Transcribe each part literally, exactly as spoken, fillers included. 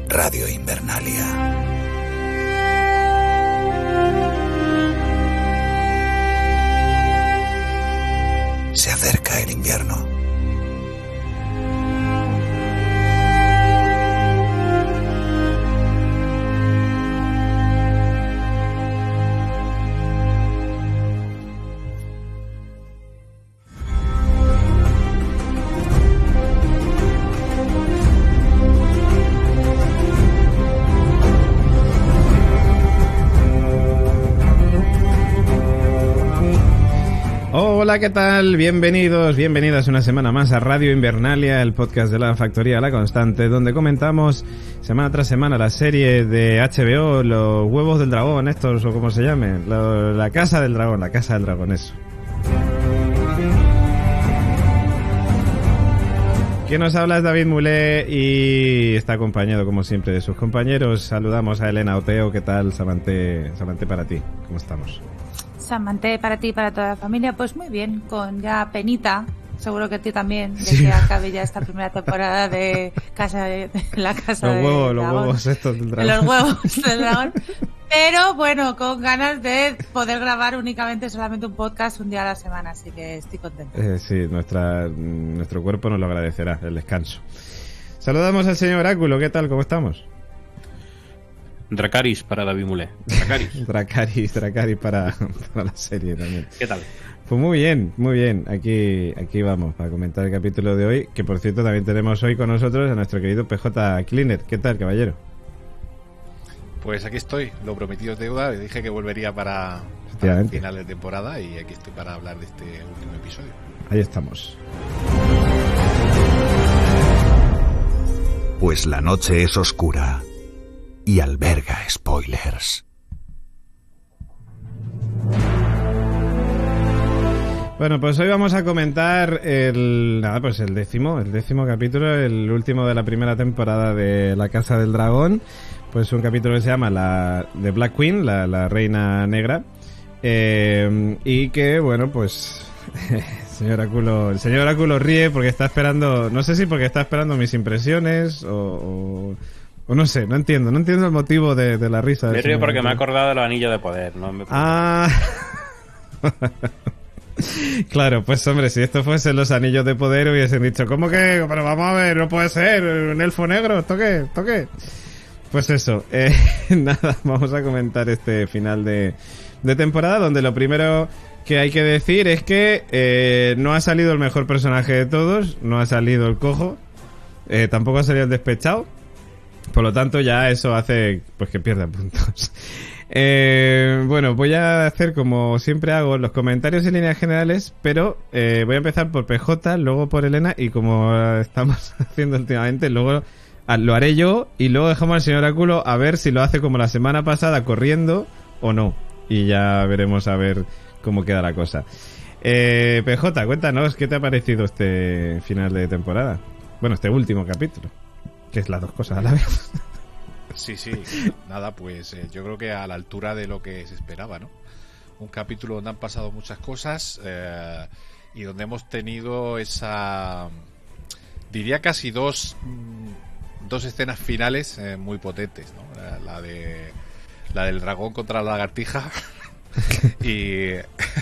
Radio Invernalia. Se acerca el invierno. Hola, ¿qué tal? Bienvenidos, bienvenidas una semana más a Radio Invernalia, el podcast de la Factoría La Constante, donde comentamos semana tras semana la serie de H B O, Los Huevos del Dragón, estos o como se llame, la, la Casa del Dragón, la Casa del Dragón, eso. Quien nos habla es David Mulé y está acompañado, como siempre, de sus compañeros. Saludamos a Elena Oteo. ¿Qué tal, Samante, Samante para ti? ¿Cómo estamos? Samante, para ti y para toda la familia, pues muy bien, con ya penita, seguro que a ti también, de sí. que acabe ya esta primera temporada de Casa de, de la Casa los del huevos, Dragón. Los huevos estos del dragón. Los huevos del dragón. Pero bueno, con ganas de poder grabar únicamente solamente un podcast un día a la semana, así que estoy contenta. Eh, sí, nuestra, nuestro cuerpo nos lo agradecerá, el descanso. Saludamos al señor Oráculo, ¿qué tal? ¿Cómo estamos? Dracarys para David Mulé. Dracarys. Dracarys, Dracarys para, para la serie también. ¿Qué tal? Pues muy bien, muy bien. Aquí, aquí vamos para comentar el capítulo de hoy, que por cierto también tenemos hoy con nosotros a nuestro querido P J Cleaner. ¿Qué tal, caballero? Pues aquí estoy, lo prometido es deuda. Dije que volvería para, para el final de temporada y aquí estoy para hablar de este último episodio. Ahí estamos. Pues la noche es oscura y alberga spoilers. Bueno, pues hoy vamos a comentar el nada, pues el décimo, el décimo capítulo, el último de la primera temporada de La Casa del Dragón. Pues un capítulo que se llama la The Black Queen, la, la Reina Negra, eh, y que bueno, pues señor Oráculo, el señor Oráculo ríe porque está esperando, no sé si porque está esperando mis impresiones o, o O no sé, no entiendo, no entiendo el motivo de, de la risa. Me río porque me he acordado de los anillos de poder, ¿no? Me... Ah. Claro, pues hombre, si esto fuesen los anillos de poder hubiesen dicho, ¿cómo que? Pero vamos a ver, no puede ser, un elfo negro, ¿esto qué? ¿Esto qué? Pues eso, eh, nada, vamos a comentar este final de, de temporada, donde lo primero que hay que decir es que eh, no ha salido el mejor personaje de todos, no ha salido el cojo, eh, tampoco ha salido el despechado. Por lo tanto, ya eso hace pues que pierda puntos. Eh, bueno, voy a hacer como siempre hago los comentarios en líneas generales, pero eh, voy a empezar por P J, luego por Elena y como estamos haciendo últimamente, luego lo haré yo y luego dejamos al señor Oráculo a ver si lo hace como la semana pasada corriendo o no. Y ya veremos a ver cómo queda la cosa. Eh, P J, cuéntanos, ¿qué te ha parecido este final de temporada? Bueno, este último capítulo. Que es las dos cosas a la vez. Sí, sí, nada, pues eh, yo creo que a la altura de lo que se esperaba, ¿no? Un capítulo donde han pasado muchas cosas eh, y donde hemos tenido esa, diría casi dos, dos escenas finales eh, muy potentes, ¿no? La, la de la del dragón contra la lagartija y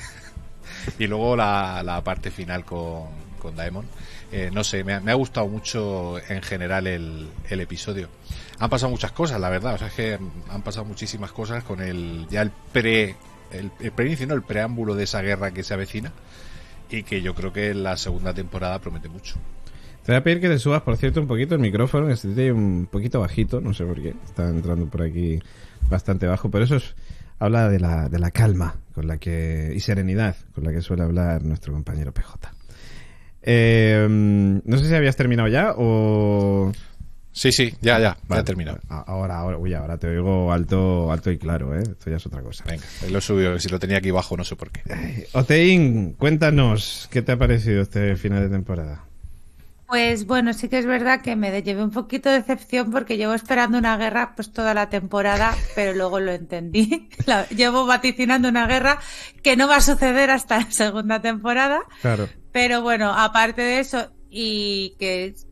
y luego la, la parte final con, con Daemon. Eh, no sé, me ha, me ha gustado mucho en general el, el episodio. Han pasado muchas cosas, la verdad. O sea, es que han pasado muchísimas cosas con el ya el pre el, el preinicio, ¿no? El preámbulo de esa guerra que se avecina y que yo creo que la segunda temporada promete mucho. Te voy a pedir que te subas, por cierto, un poquito el micrófono, que esté un poquito bajito, no sé por qué. Está entrando por aquí bastante bajo, pero eso es, habla de la, de la calma con la que y serenidad con la que suele hablar nuestro compañero P J. Eh, no sé si habías terminado ya o... Sí, sí, ya, ya, vale, ya he terminado. Ahora, ahora, uy, ahora te oigo alto, alto y claro, ¿eh? Esto ya es otra cosa. Venga, lo subió, si lo tenía aquí bajo, no sé por qué. Eh, Oteín, cuéntanos, ¿qué te ha parecido este final de temporada? Pues bueno, sí que es verdad que me llevé un poquito de decepción porque llevo esperando una guerra pues toda la temporada, pero luego lo entendí. La, llevo vaticinando una guerra que no va a suceder hasta la segunda temporada. Claro. Pero bueno, aparte de eso, y que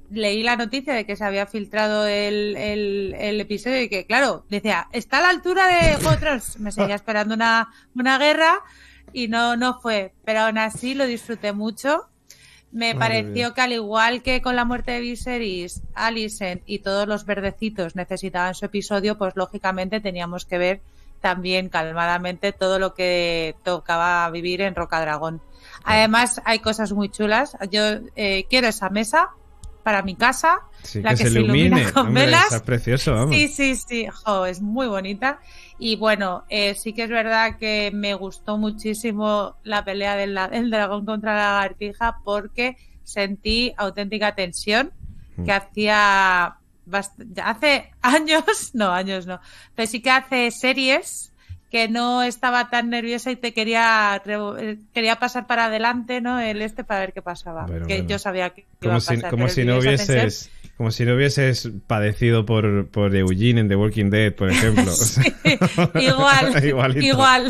leí la noticia de que se había filtrado el, el, el episodio y que, claro, decía, está a la altura de Juego de Tronos. Me seguía esperando una, una guerra y no, no fue. Pero aún así lo disfruté mucho. Me Madre pareció mía. que al igual que con la muerte de Viserys, Alicent y todos los verdecitos necesitaban su episodio, pues lógicamente teníamos que ver también calmadamente todo lo que tocaba vivir en Rocadragón. Además hay cosas muy chulas. Yo eh, quiero esa mesa para mi casa, Sí, la que, que, se se ilumina ilumine. con Hombre, velas. está precioso, vamos. Sí, sí, sí, jo, es muy bonita. Y bueno, eh, sí que es verdad que me gustó muchísimo la pelea del, la- del dragón contra la lagartija porque sentí auténtica tensión que hacía bast- hace años, no, años no, pero sí que hace series que no estaba tan nerviosa y te quería revo- eh, quería pasar para adelante, ¿no? El este para ver qué pasaba. Bueno, que bueno. yo sabía que iba Como a si, pasar. como pero si el no vídeo esa tensión- hubieses como si no hubieses padecido por, por Eugene en The Walking Dead, por ejemplo. Sí, igual, Igualito. igual.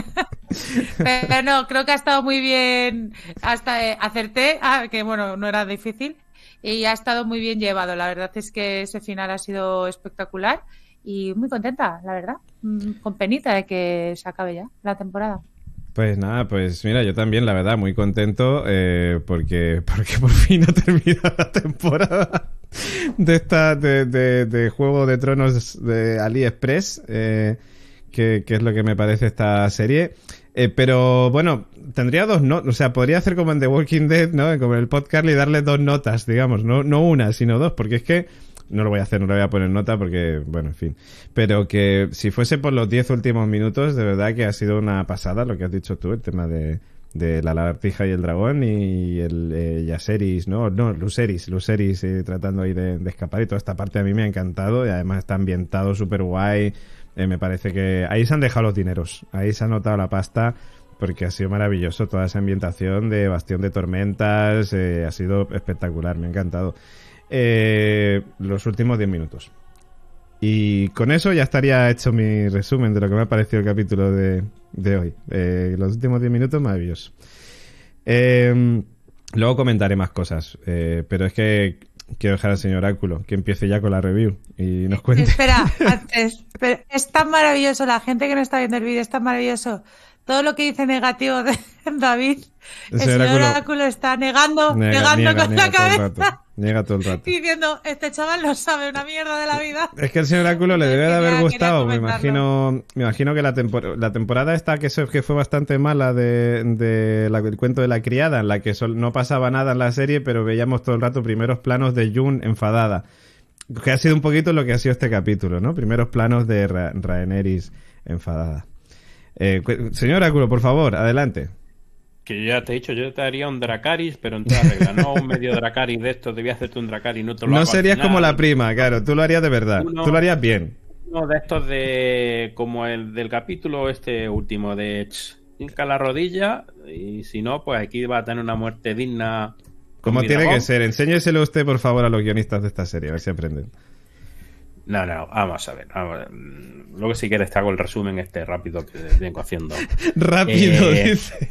Pero no, creo que ha estado muy bien. Hasta eh, acerté, ah, que bueno, no era difícil. Y ha estado muy bien llevado. La verdad es que ese final ha sido espectacular. Y muy contenta, la verdad. Mm, Con penita de que se acabe ya la temporada. Pues nada, pues mira, yo también, la verdad, muy contento eh, porque, porque por fin ha terminado la temporada de esta de, de, de Juego de Tronos de AliExpress, eh, que, que es lo que me parece esta serie. Eh, pero bueno, tendría dos notas, o sea, podría hacer como en The Walking Dead, ¿no? Como en el podcast y darle dos notas, digamos, no, no una, sino dos, porque es que no lo voy a hacer, no le voy a poner nota porque, bueno, en fin. Pero que si fuese por los diez últimos minutos, de verdad que ha sido una pasada lo que has dicho tú, el tema de, de la lagartija y el dragón y el eh, Yaceris, no, no, Luceris, Luceris eh, tratando ahí de, de escapar y toda esta parte a mí me ha encantado y además está ambientado súper guay. Eh, me parece que ahí se han dejado los dineros, ahí se ha notado la pasta porque ha sido maravilloso toda esa ambientación de Bastión de Tormentas, eh, ha sido espectacular, me ha encantado. Eh, los últimos diez minutos. Y con eso ya estaría hecho mi resumen de lo que me ha parecido el capítulo de, de hoy. Eh, los últimos diez minutos, maravilloso. Eh, luego comentaré más cosas, eh, pero es que quiero dejar al señor Oráculo que empiece ya con la review y nos cuente. Espera, antes, pero es tan maravilloso, la gente que no está viendo el vídeo es tan maravilloso. Todo lo que dice negativo de David, el Ese señor Oráculo Oráculo está negando, Niega, negando niega, con niega la todo el cabeza, rato. Niega todo el rato. diciendo, este chaval no sabe una mierda de la vida. Es que el señor Oráculo le debe de Quería- haber quería gustado. Me comentarlo. imagino, me imagino que la, tempor- la temporada esta que, se- que fue bastante mala de, de la- el cuento de la criada, en la que sol- no pasaba nada en la serie, pero veíamos todo el rato primeros planos de June enfadada. Que ha sido un poquito lo que ha sido este capítulo, ¿no? Primeros planos de Ra- Rhaenyra enfadada. Eh, cu- señor Oráculo, por favor, adelante. Que yo ya te he dicho, yo te haría un Dracarys, pero en toda regla, no un medio Dracarys de estos, debía hacerte un Dracarys, no te lo No hago al serías final. como la prima, claro. Tú lo harías de verdad. Uno- Tú lo harías bien. Uno de estos de, como el del capítulo este último, de ch, hinca la rodilla, y si no, pues aquí va a tener una muerte digna. con Como mi tiene dragón. que ser. Enséñeselo usted, por favor, a los guionistas de esta serie, a ver si aprenden. No, no, vamos a ver. Vamos a ver. Mm, Luego, si quieres, te hago el resumen este rápido que vengo haciendo. Rápido, Eh, dice.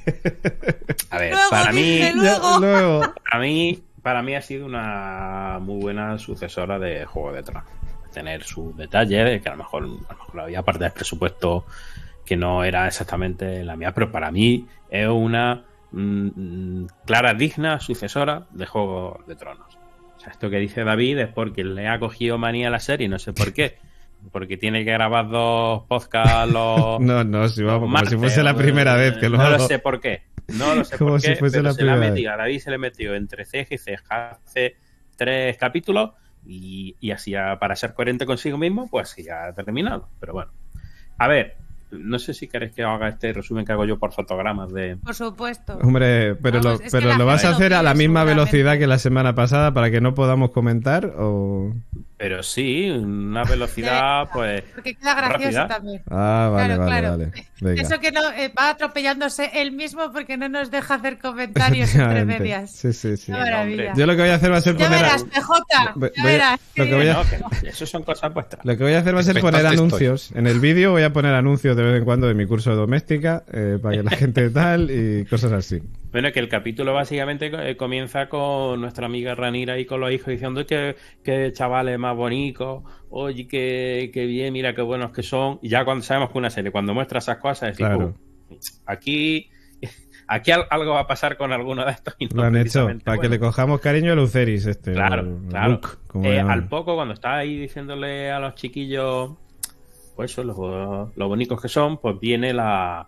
A ver, Luego, para mí, dice, Ya, luego. luego. para mí, para mí ha sido una muy buena sucesora de Juego de Tronos. Tener sus detalles, que a lo mejor, a lo mejor había parte del presupuesto que no era exactamente la mía, pero para mí es una mm, clara, digna sucesora de Juego de Tronos. O sea, esto que dice David es porque le ha cogido manía a la serie, no sé por qué. Porque tiene que grabar dos podcasts los... No, no, si vamos, como martes, si fuese la o- primera vez que lo No hago. lo sé por qué. No lo sé Como por si qué, fuese pero la se le ha primera metido, a David se le metió entre ceja y ceja hace tres capítulos y, y así ya, para ser coherente consigo mismo, pues ya ha terminado. Pero bueno. A ver, no sé si queréis que haga este resumen que hago yo por fotogramas de... Por supuesto. Hombre, pero, Vamos, lo, es que pero la lo vas a gente lo hacer a la pide misma seguramente. velocidad que la semana pasada para que no podamos comentar o... Pero sí, una velocidad, pues. Porque queda gracioso rápida. también. Ah, vale, Claro, vale, claro. vale. Venga. Eso que no eh, va atropellándose él mismo porque no nos deja hacer comentarios entre Efectivamente. medias. Sí, sí, sí. Qué maravilla. Yo lo que voy a hacer va a ser Ya poner... verás, P J, Voy- ya voy a- verás. lo que voy a- No, que no, eso son cosas vuestras. Lo que voy a hacer va a ser poner Expectante anuncios. En el vídeo voy a poner anuncios de vez en cuando de mi curso de doméstica eh, para que la gente tal y cosas así. Bueno, que el capítulo básicamente eh, comienza con nuestra amiga Ranira y con los hijos diciendo que, que chavales más bonitos, oye, que, que bien, mira qué buenos que son. Y ya cuando sabemos que una serie, cuando muestra esas cosas, es decir, Claro. "Uh, aquí, aquí al- algo va a pasar con alguno de estos. Y no Lo han hecho precisamente para que bueno". le cojamos cariño a Luceris este. Claro, o claro. Luke, como Eh, llaman. al poco, cuando está ahí diciéndole a los chiquillos, pues eso, lo, lo bonitos que son, pues viene la,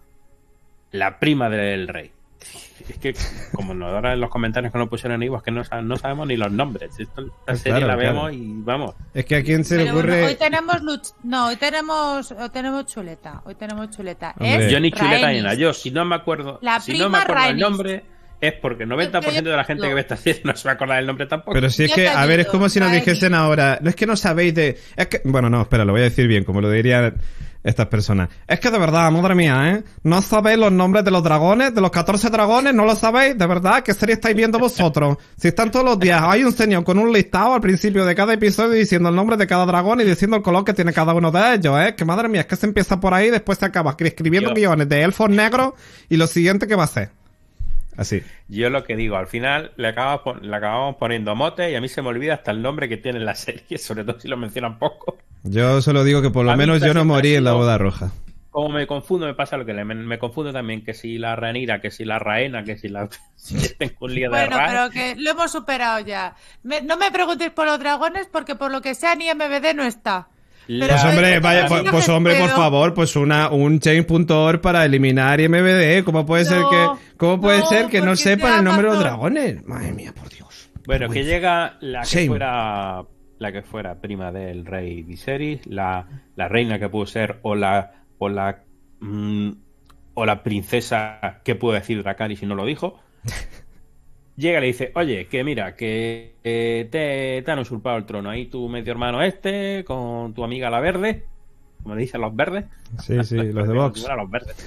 la prima del rey. Es que, como nos ahora en los comentarios que nos pusieron en Ivo, es que no, sab- no sabemos ni los nombres. Esto, esta Pues serie claro, la vemos claro. y vamos. Es que a quién se le Pero bueno, ocurre... hoy tenemos luch- no, hoy tenemos hoy tenemos chuleta, hoy tenemos chuleta. Hombre. Es Yo ni chuleta ni Rhaenys. nada. Yo, si no me acuerdo, La si no me prima acuerdo el Rhaenys. nombre, es porque el noventa por ciento de la gente que ve esta serie no se va a acordar del nombre tampoco. Pero si es Yo que, te a ver, es ayudo, como si nos Rhaenys. dijesen ahora, no es que no sabéis de... Es que, bueno, no, espera, lo voy a decir bien, como lo dirían estas personas. Es que de verdad, madre mía, ¿eh? No sabéis los nombres de los dragones, de los catorce dragones, no lo sabéis, de verdad, ¿qué serie estáis viendo vosotros? Si están todos los días, hay un señor con un listado al principio de cada episodio diciendo el nombre de cada dragón y diciendo el color que tiene cada uno de ellos, ¿eh? Que madre mía, es que se empieza por ahí y después se acaba escribiendo Yo- guiones de elfos negros y lo siguiente que va a ser. Así. Yo lo que digo, al final le acabamos, pon- le acabamos poniendo mote y a mí se me olvida hasta el nombre que tiene la serie, sobre todo si lo mencionan poco. Yo solo digo que por lo A mí menos yo no siempre morí ha en la sido- boda roja. Como me confundo, me pasa lo que le, me, me confundo también, que si la Ranira, que si la Raena, que si la... si tengo un lío de Bueno, Ra- pero que lo hemos superado ya. Me- no me preguntéis por los dragones porque por lo que sea ni M V D no está. la- Pues Pero- hombre, Pero- vaya, pero- pues, pues, hombre, por pero- favor, pues una un change punto org para eliminar I M D B. ¿Cómo puede ser No, que cómo puede no, ser que no porque sepan sea el nombre de los Amazon. dragones? Madre mía, por Dios. Bueno, que llega la que Shame. fuera la que fuera prima del rey Viserys, la, la reina que pudo ser o la o la mm, o la princesa que pudo decir Dracarys si no lo dijo. Llega y le dice, oye, que mira, que eh, te, te han usurpado el trono. Ahí tu medio hermano este, con tu amiga la verde, como le dicen los verdes. Sí, sí, los de Vox. Como los verdes.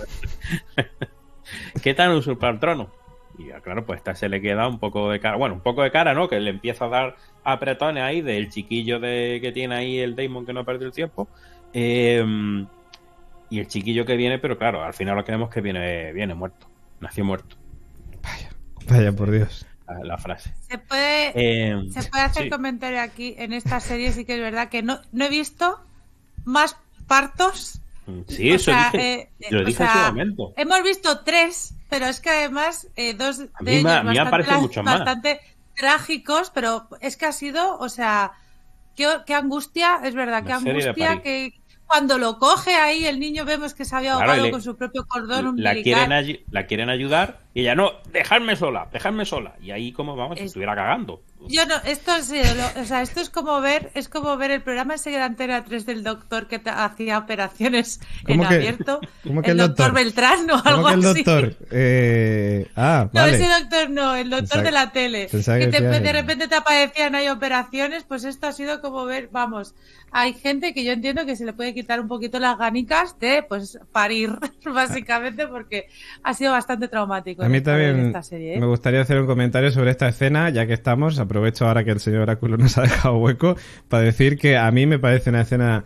que te han usurpado el trono. Y ya, claro, pues esta se le queda un poco de cara. Bueno, un poco de cara, ¿no? Que le empieza a dar apretones ahí del chiquillo de que tiene ahí el Daemon que no perdió el tiempo. Eh, y el chiquillo que viene, pero claro, al final lo que vemos es que viene, viene muerto. Nació muerto. Vaya, por Dios. La, la frase. Se puede, Eh, se puede hacer sí. comentario aquí en esta serie, sí que es verdad que no, no he visto más partos. Sí, O eso sea, dije. eh, Lo o dije en sea, su momento. Hemos visto tres, pero es que además eh, dos de A mí ellos me- a mí me bastante, parece mucho más. bastante trágicos, pero es que ha sido, o sea, qué, qué angustia, es verdad, qué Una serie de angustia París. que cuando lo coge ahí el niño vemos que se había Claro, ahogado y le- con su propio cordón La umbilical. quieren, ayu- la quieren ayudar y ella no, dejadme sola, dejadme sola. Y ahí como vamos, si Es- estuviera cagando. Yo no, esto es, eh, lo- o sea, esto es como ver, es como ver el programa ese de Antena tres del doctor que te- hacía operaciones en ¿Cómo que- abierto. cómo que el el doctor, doctor? Beltrán o ¿Cómo algo que el así. doctor? Eh... Ah, No, vale. ese doctor no, el doctor Pensaba- de la tele. pensaba Que que te- decías de el- repente te aparecían ahí operaciones, pues esto ha sido como ver, vamos, hay gente que yo entiendo que se le puede quitar un poquito las ganicas de pues parir, básicamente, porque ha sido bastante traumático. A mí en esta- en también esta serie, ¿eh? me gustaría hacer un comentario sobre esta escena, ya que estamos. Aprovecho ahora que el señor Oráculo nos ha dejado hueco para decir que a mí me parece una escena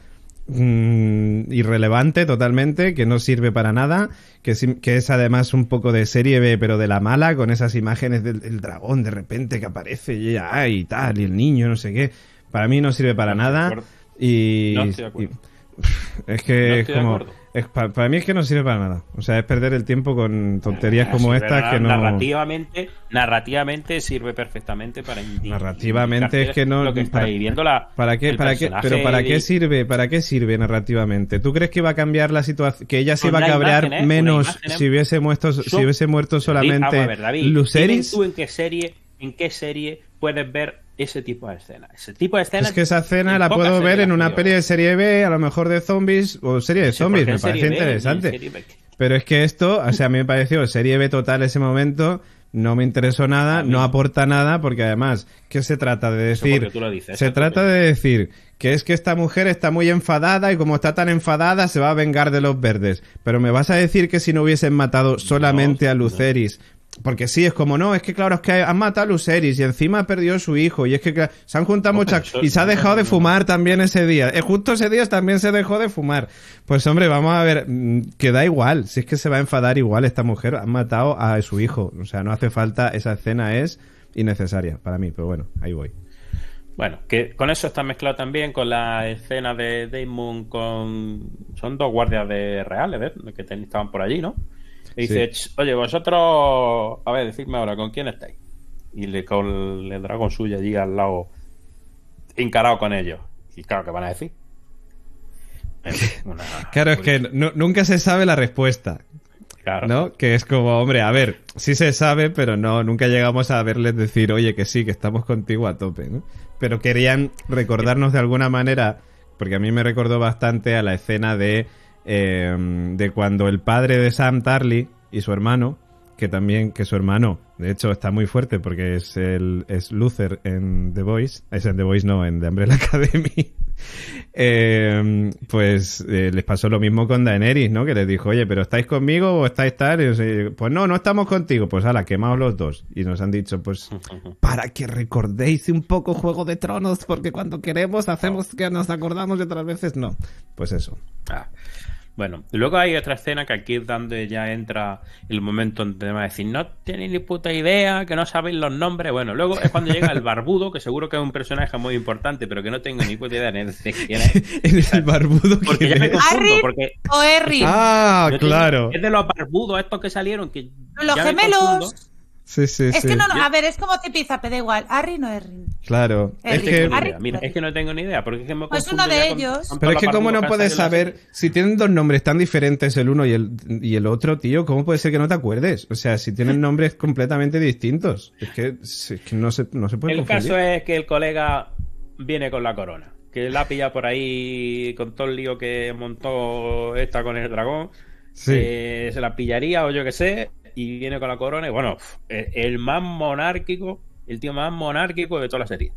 mm, irrelevante totalmente, que no sirve para nada, que, sim- que es además un poco de serie B, pero de la mala, con esas imágenes del, del dragón de repente que aparece y, ella, ay, y tal, y el niño, no sé qué. Para mí no sirve para No estoy de nada. acuerdo. Y, No estoy de acuerdo. y- es que No es estoy de como acuerdo. es, pa- para mí es que no sirve para nada. O sea, es perder el tiempo con tonterías como Sirve estas que no... narrativamente, narrativamente sirve perfectamente para indi- Narrativamente indicarte es que no- lo que para- está viviendo la ¿Para qué, el para qué, personaje pero para qué de- sirve, para qué sirve narrativamente? ¿Tú crees que iba a cambiar la situación, que ella se Con iba a una cabrear imagen, ¿eh? menos Una imagen, si hubiese muerto, si Son- hubiese muerto solamente Vamos a ver, David, Lucerys? dime tú en qué serie, en qué serie puedes ver ese tipo de escena. Ese tipo de escena. Es que esa escena en la pocas puedo ver series en una ha peli de serie B, a lo mejor de zombies, o serie de Sí, zombies, porque me en serie parece B, interesante. en serie B. Pero es que esto, o sea, a mí me pareció serie B total ese momento, no me interesó nada, no aporta nada, porque además, ¿qué se trata de decir? Tú lo dices, se trata de decir que es que esta mujer está muy enfadada y como está tan enfadada se va a vengar de los verdes. Pero me vas a decir que si no hubiesen matado solamente no, a Lucerys... No. Porque sí, es como, no, es que claro, es que han matado a Lucerys y encima perdió su hijo y es que claro, se han juntado Hombre, muchas... eso, Y se ha dejado no, de no, fumar no. también ese día. Eh, justo ese día también se dejó de fumar. Pues hombre, vamos a ver, que da igual. Si es que se va a enfadar igual esta mujer. Han matado a su hijo. O sea, no hace falta, esa escena es innecesaria para mí. Pero bueno, ahí voy. Bueno, que con eso está mezclado también con la escena de Daemon con... Son dos guardias de reales, ¿ves? Que ten... estaban por allí, ¿no? Y dice, sí. Oye, vosotros, a ver, decidme ahora, ¿con quién estáis? Y le con el dragón suyo allí al lado, encarado con ellos. Y claro, ¿qué van a decir? Una... Claro, es que no, nunca se sabe la respuesta. Claro. ¿No? Que es como, hombre, a ver, sí se sabe, pero no, nunca llegamos a verles decir, oye, que sí, que estamos contigo a tope, ¿no? Pero querían recordarnos de alguna manera, porque a mí me recordó bastante a la escena de... Eh, de cuando el padre de Sam Tarly y su hermano, que también, que su hermano, de hecho está muy fuerte porque es el es Luther en The Voice, es en The Voice no, en The Umbrella Academy, eh, pues eh, les pasó lo mismo con Daenerys, ¿no? Que les dijo, oye, pero ¿estáis conmigo o estáis tal? Y yo, pues no, no estamos contigo, pues ala, quemaos los dos. Y nos han dicho, pues, para que recordéis un poco Juego de Tronos, porque cuando queremos hacemos que nos acordamos y otras veces no. Pues eso. Ah. Bueno, y luego hay otra escena que aquí es donde ya entra el momento en que va a decir, no tenéis ni puta idea, que no sabéis los nombres. Bueno, luego es cuando llega el barbudo, que seguro que es un personaje muy importante, pero que no tengo ni puta idea de quién es. El barbudo porque ya me confundo, porque... o Errin. Ah, claro. Es de los barbudos estos que salieron, que los gemelos. Sí, sí, es sí. que no, no, a ver, es como Tipizape, da igual, Arryn o Errin. Claro, Errin. es que... Arryn, Mira, es que no tengo ni idea, porque es que me pues uno de ellos. Con, con pero es que cómo no puedes saber, si tienen dos nombres tan diferentes el uno y el, y el otro, tío, ¿cómo puede ser que no te acuerdes? O sea, si tienen nombres completamente distintos. Es que, es que no, se, no se puede El confundir. caso es que el colega viene con la corona, que la pilla por ahí con todo el lío que montó esta con el dragón. Sí. Eh, se la pillaría o yo qué sé, y viene con la corona y bueno, el más monárquico, el tío más monárquico de toda la serie.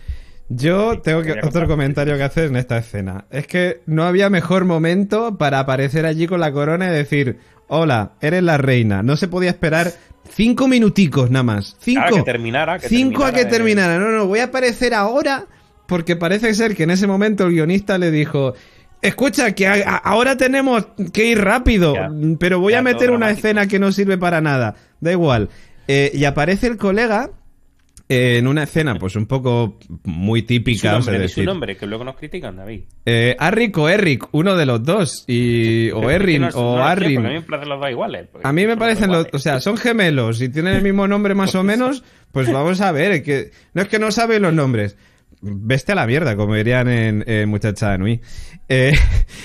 Yo tengo que, otro comentario que hacer en esta escena. Es que no había mejor momento para aparecer allí con la corona y decir, hola, eres la reina. No se podía esperar cinco minuticos nada más. Cinco. Claro, que terminara. Que cinco terminara a que de... terminara. No, no, voy a aparecer ahora porque parece ser que en ese momento el guionista le dijo... Escucha, que a, a, ahora tenemos que ir rápido, ya, pero voy a meter una escena que no sirve para nada. Da igual. Eh, y aparece el colega eh, en una escena, pues un poco muy típica. Su nombre, o sea, decir, su nombre, que luego nos critican, David. Eh, Arric o Eric, uno de los dos. Y, o Errin, es que no, o no Arryn. Sé, a mí me parecen los dos iguales. A mí me parecen los... O sea, son gemelos y tienen el mismo nombre más o menos. Pues vamos a ver. Que, no es que no saben los nombres. Veste a la mierda, como dirían en eh, Muchacha de Nui. Eh,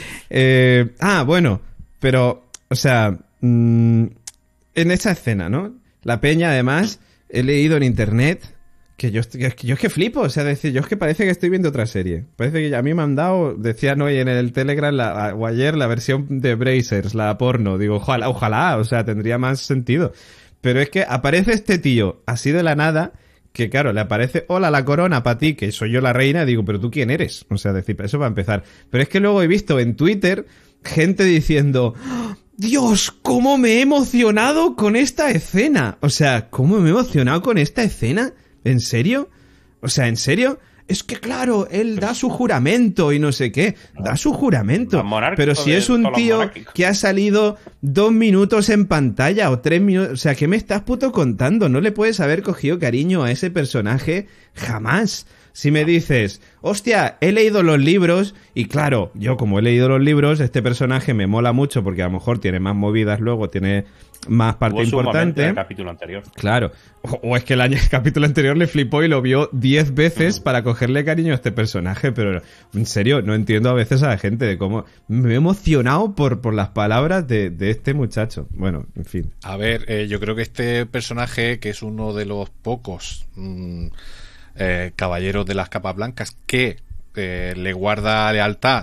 eh, ah, bueno, pero, o sea, mmm, en esa escena, ¿no? La peña, además, he leído en internet que yo, que yo es que flipo, o sea, decir, yo es que parece que estoy viendo otra serie. Parece que a mí me han dado, decían hoy en el Telegram la, o ayer, la versión de Brazers, la porno. Digo, ojalá, ojalá, o sea, tendría más sentido. Pero es que aparece este tío, así de la nada... Que claro, le aparece, hola, la corona para ti, que soy yo la reina, digo, pero tú quién eres, o sea, decir, eso va a empezar. Pero es que luego he visto en Twitter gente diciendo, Dios, cómo me he emocionado con esta escena. O sea, ¿cómo me he emocionado con esta escena? ¿En serio? O sea, ¿en serio? Es que claro, él da su juramento y no sé qué. Da su juramento. Pero si es un tío que ha salido dos minutos en pantalla o tres minutos... O sea, ¿qué me estás puto contando? No le puedes haber cogido cariño a ese personaje jamás. Si me dices, hostia, he leído los libros y claro, yo como he leído los libros, este personaje me mola mucho porque a lo mejor tiene más movidas luego, tiene más parte importante. En el capítulo anterior. Claro. O, o es que el, año, el capítulo anterior le flipó y lo vio diez veces uh-huh. para cogerle cariño a este personaje, pero en serio, no entiendo a veces a la gente de cómo... Me he emocionado por, por las palabras de, de este muchacho. Bueno, en fin. A ver, eh, yo creo que este personaje, que es uno de los pocos... Mmm, Eh, caballeros de las capas blancas que eh, le guarda lealtad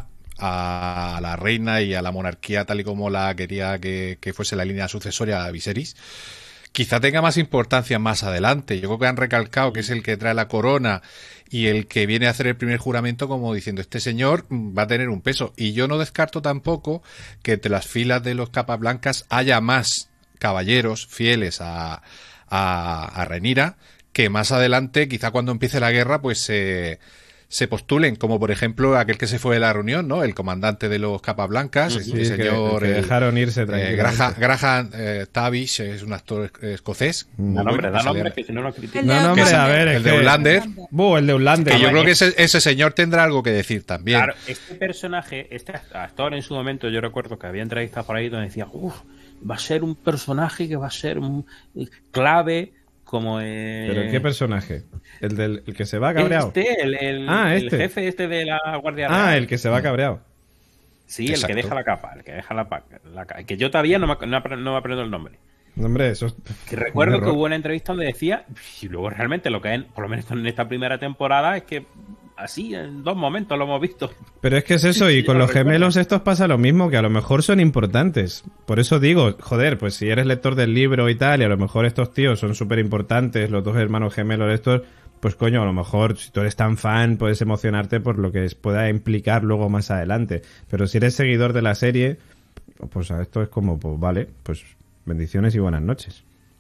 a la reina y a la monarquía tal y como la quería que, que fuese la línea sucesoria a Viserys, quizá tenga más importancia más adelante. Yo creo que han recalcado que es el que trae la corona y el que viene a hacer el primer juramento, como diciendo, este señor va a tener un peso. Y yo no descarto tampoco que entre las filas de los capas blancas haya más caballeros fieles a, a, a Rhaenyra, que más adelante, quizá cuando empiece la guerra, pues se... Eh, se postulen, como por ejemplo aquel que se fue de la reunión, ¿no? El comandante de los capas blancas, Sí, este señor que, que dejaron irse eh, tranquilamente. Graham, Graham eh, Tavish es un actor escocés. Da nombre, da que nombre, salía- que si no lo critico. El de No, no, hombre, Outlander. a ver, es el de que- Outlander, Buh, el de Outlander. que yo Hombre, creo que ese, ese señor tendrá algo que decir también. Claro, este personaje, este actor en su momento, yo recuerdo que había entrevistas por ahí donde decía, uff, va a ser un personaje que va a ser un, clave como... Eh, ¿Pero qué personaje? ¿El del el que se va cabreado? Este, el, el, Ah, el este. jefe este de la Guardia Ah, Real. el que se va cabreado. Sí, el Exacto. que deja la capa, el que deja la, pa- la ca- que yo todavía no me, ac- no, apre- no me aprendo el nombre. No, hombre, eso es... Que recuerdo un que error. hubo una entrevista donde decía, y luego realmente lo que es, por lo menos en esta primera temporada, es que así, en dos momentos lo hemos visto. Pero es que es eso, y Yo con lo los recuerdo. gemelos estos pasa lo mismo, que a lo mejor son importantes. Por eso digo, joder, pues si eres lector del libro y tal, y a lo mejor estos tíos son súper importantes, los dos hermanos gemelos estos, pues coño, a lo mejor si tú eres tan fan puedes emocionarte por lo que es- pueda implicar luego más adelante. Pero si eres seguidor de la serie, pues a esto es como, pues vale, pues bendiciones y buenas noches.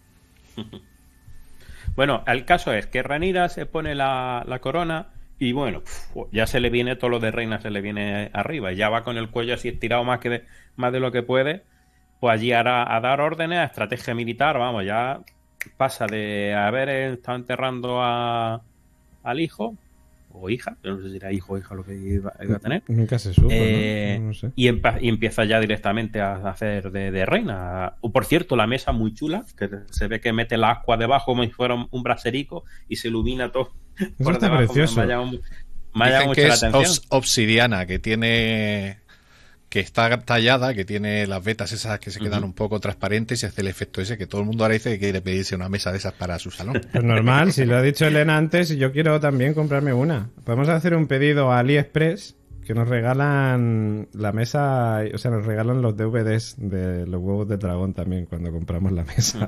Bueno, el caso es que Rhaenyra se pone la, la corona y bueno, pf, ya se le viene todo lo de reina, se le viene arriba y ya va con el cuello así estirado más que de, más de lo que puede, pues allí hará a dar órdenes, a estrategia militar, vamos, ya pasa de haber estado enterrando a, al hijo o hija, yo no sé si era hijo o hija lo que iba, iba a tener. Nunca se supo, Eh, ¿no? No sé. y, empa- y empieza ya directamente a hacer de, de reina. O, por cierto, la mesa muy chula, que se ve que mete la agua debajo como si fuera un, un braserico y se ilumina todo. Eso está precioso. Me ha llamado, me ha llamado Dicen mucho que la es atención. obs- obsidiana, que tiene... que está tallada, que tiene las vetas esas que se quedan Ujú. un poco transparentes y hace el efecto ese que todo el mundo ahora dice que quiere pedirse una mesa de esas para su salón. Pues normal, si lo ha dicho Elena antes, y yo quiero también comprarme una. Podemos hacer un pedido a AliExpress que nos regalan la mesa, o sea, nos regalan los D V Ds de los huevos de dragón también cuando compramos la mesa.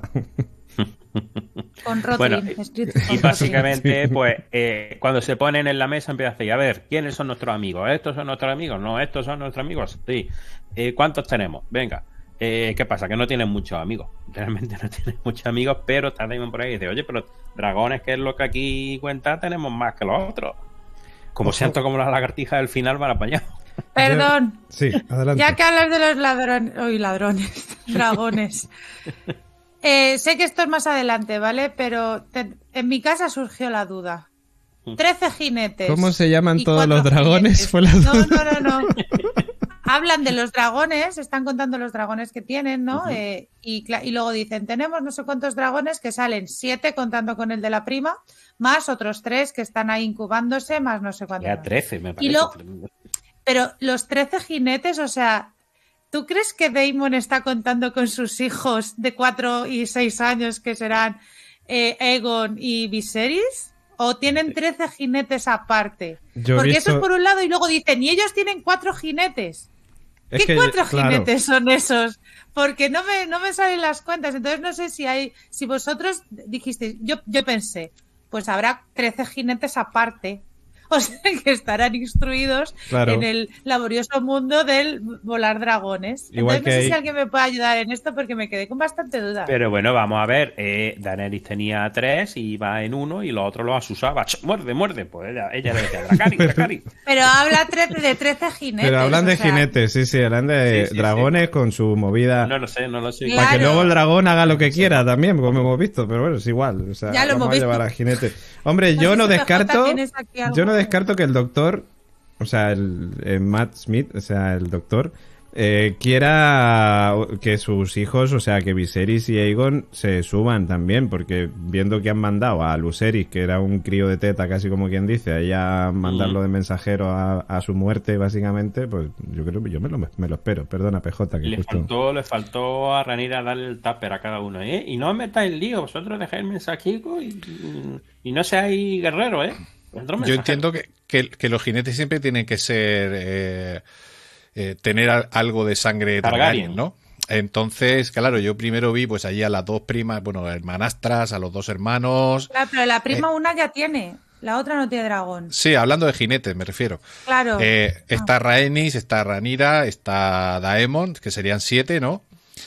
Con Rotlin, Bueno, escrito y con Rotlin. básicamente, pues, eh, cuando se ponen en la mesa empieza a decir, a ver, ¿quiénes son nuestros amigos? ¿Estos son nuestros amigos? No, estos son nuestros amigos. Sí. Eh, ¿Cuántos tenemos? Venga. Eh, ¿Qué pasa? Que no tienen muchos amigos. Realmente no tienen muchos amigos, pero está Damon por ahí y dice, oye, pero dragones, que es lo que aquí cuenta, tenemos más que los otros. Como Ojo. siento como las lagartijas del final van apañados. Perdón, Sí, adelante. ya que hablas de los ladrones, uy, ladrones, dragones. Eh, sé que esto es más adelante, ¿vale? Pero te- en mi casa surgió la duda. Trece jinetes. ¿Cómo se llaman y todos los cuatro dragones? jinetes. Fue la No, duda. no, no, no. Hablan de los dragones, están contando los dragones que tienen, ¿no? Ujú. Eh, y, cla- y luego dicen, tenemos no sé cuántos dragones que salen, siete contando con el de la prima, más otros tres que están ahí incubándose, más no sé cuántos. Ya más. trece, me Y parece. lo- Pero los trece jinetes, o sea, ¿tú crees que Daemon está contando con sus hijos de cuatro y seis años que serán eh, Aegon y Viserys? ¿O tienen trece jinetes aparte? Yo he Porque visto- eso es por un lado y luego dicen, y ellos tienen cuatro jinetes. Es ¿Qué que, cuatro claro, jinetes son esos? Porque no me, no me salen las cuentas. Entonces no sé si hay, si vosotros dijisteis, yo, yo pensé, pues habrá trece jinetes aparte. O sea que estarán instruidos Claro. en el laborioso mundo del volar dragones. Igual Entonces que no sé hay- si alguien me puede ayudar en esto porque me quedé con bastante duda. Pero bueno, vamos a ver. Eh, Daenerys tenía tres y iba en uno y los otros los asusaba. ¡Ch! Muerde, muerde. Pues ella, ella le decía, Dracari, Dracari. Pero habla tre- de trece jinetes. Pero hablan o de sea, jinetes, sí, sí, hablan de Sí, sí, dragones sí. con su movida. No lo sé, no lo sé. Claro. Para que luego el dragón haga lo que quiera también, como hemos visto, pero bueno, es igual. O sea, Ya lo vamos hemos a visto. llevar a jinete. Hombre, No yo sé no si P J descarto. tienes aquí algo. Yo no descarto que el doctor, o sea, el, el Matt Smith, o sea, el doctor, eh, quiera que sus hijos, o sea, que Viserys y Aegon se suban también, porque viendo que han mandado a Lucerys, que era un crío de teta, casi como quien dice, a ella mandarlo de mensajero a, a su muerte, básicamente, pues yo creo que yo me lo, me lo espero. Perdona, P J, que Le justo... faltó, le faltó a Rhaenyra darle el tupper a cada uno, ¿eh? Y no os metáis en lío, vosotros dejáis el mensajico y, y, y no seáis guerreros, ¿eh? Vosotros Yo mensajeros. entiendo que, que, que los jinetes siempre tienen que ser... eh, eh, tener a- algo de sangre Targaryen. Targaryen, ¿no? entonces, claro, yo primero vi pues allí a las dos primas, bueno, hermanastras, a los dos hermanos. Claro, pero la prima Eh, una ya tiene, la otra no tiene dragón. Sí, hablando de jinetes, me refiero. Claro. Eh, está Rhaenys, está Rhaenyra, está Daemon, que serían siete, ¿no?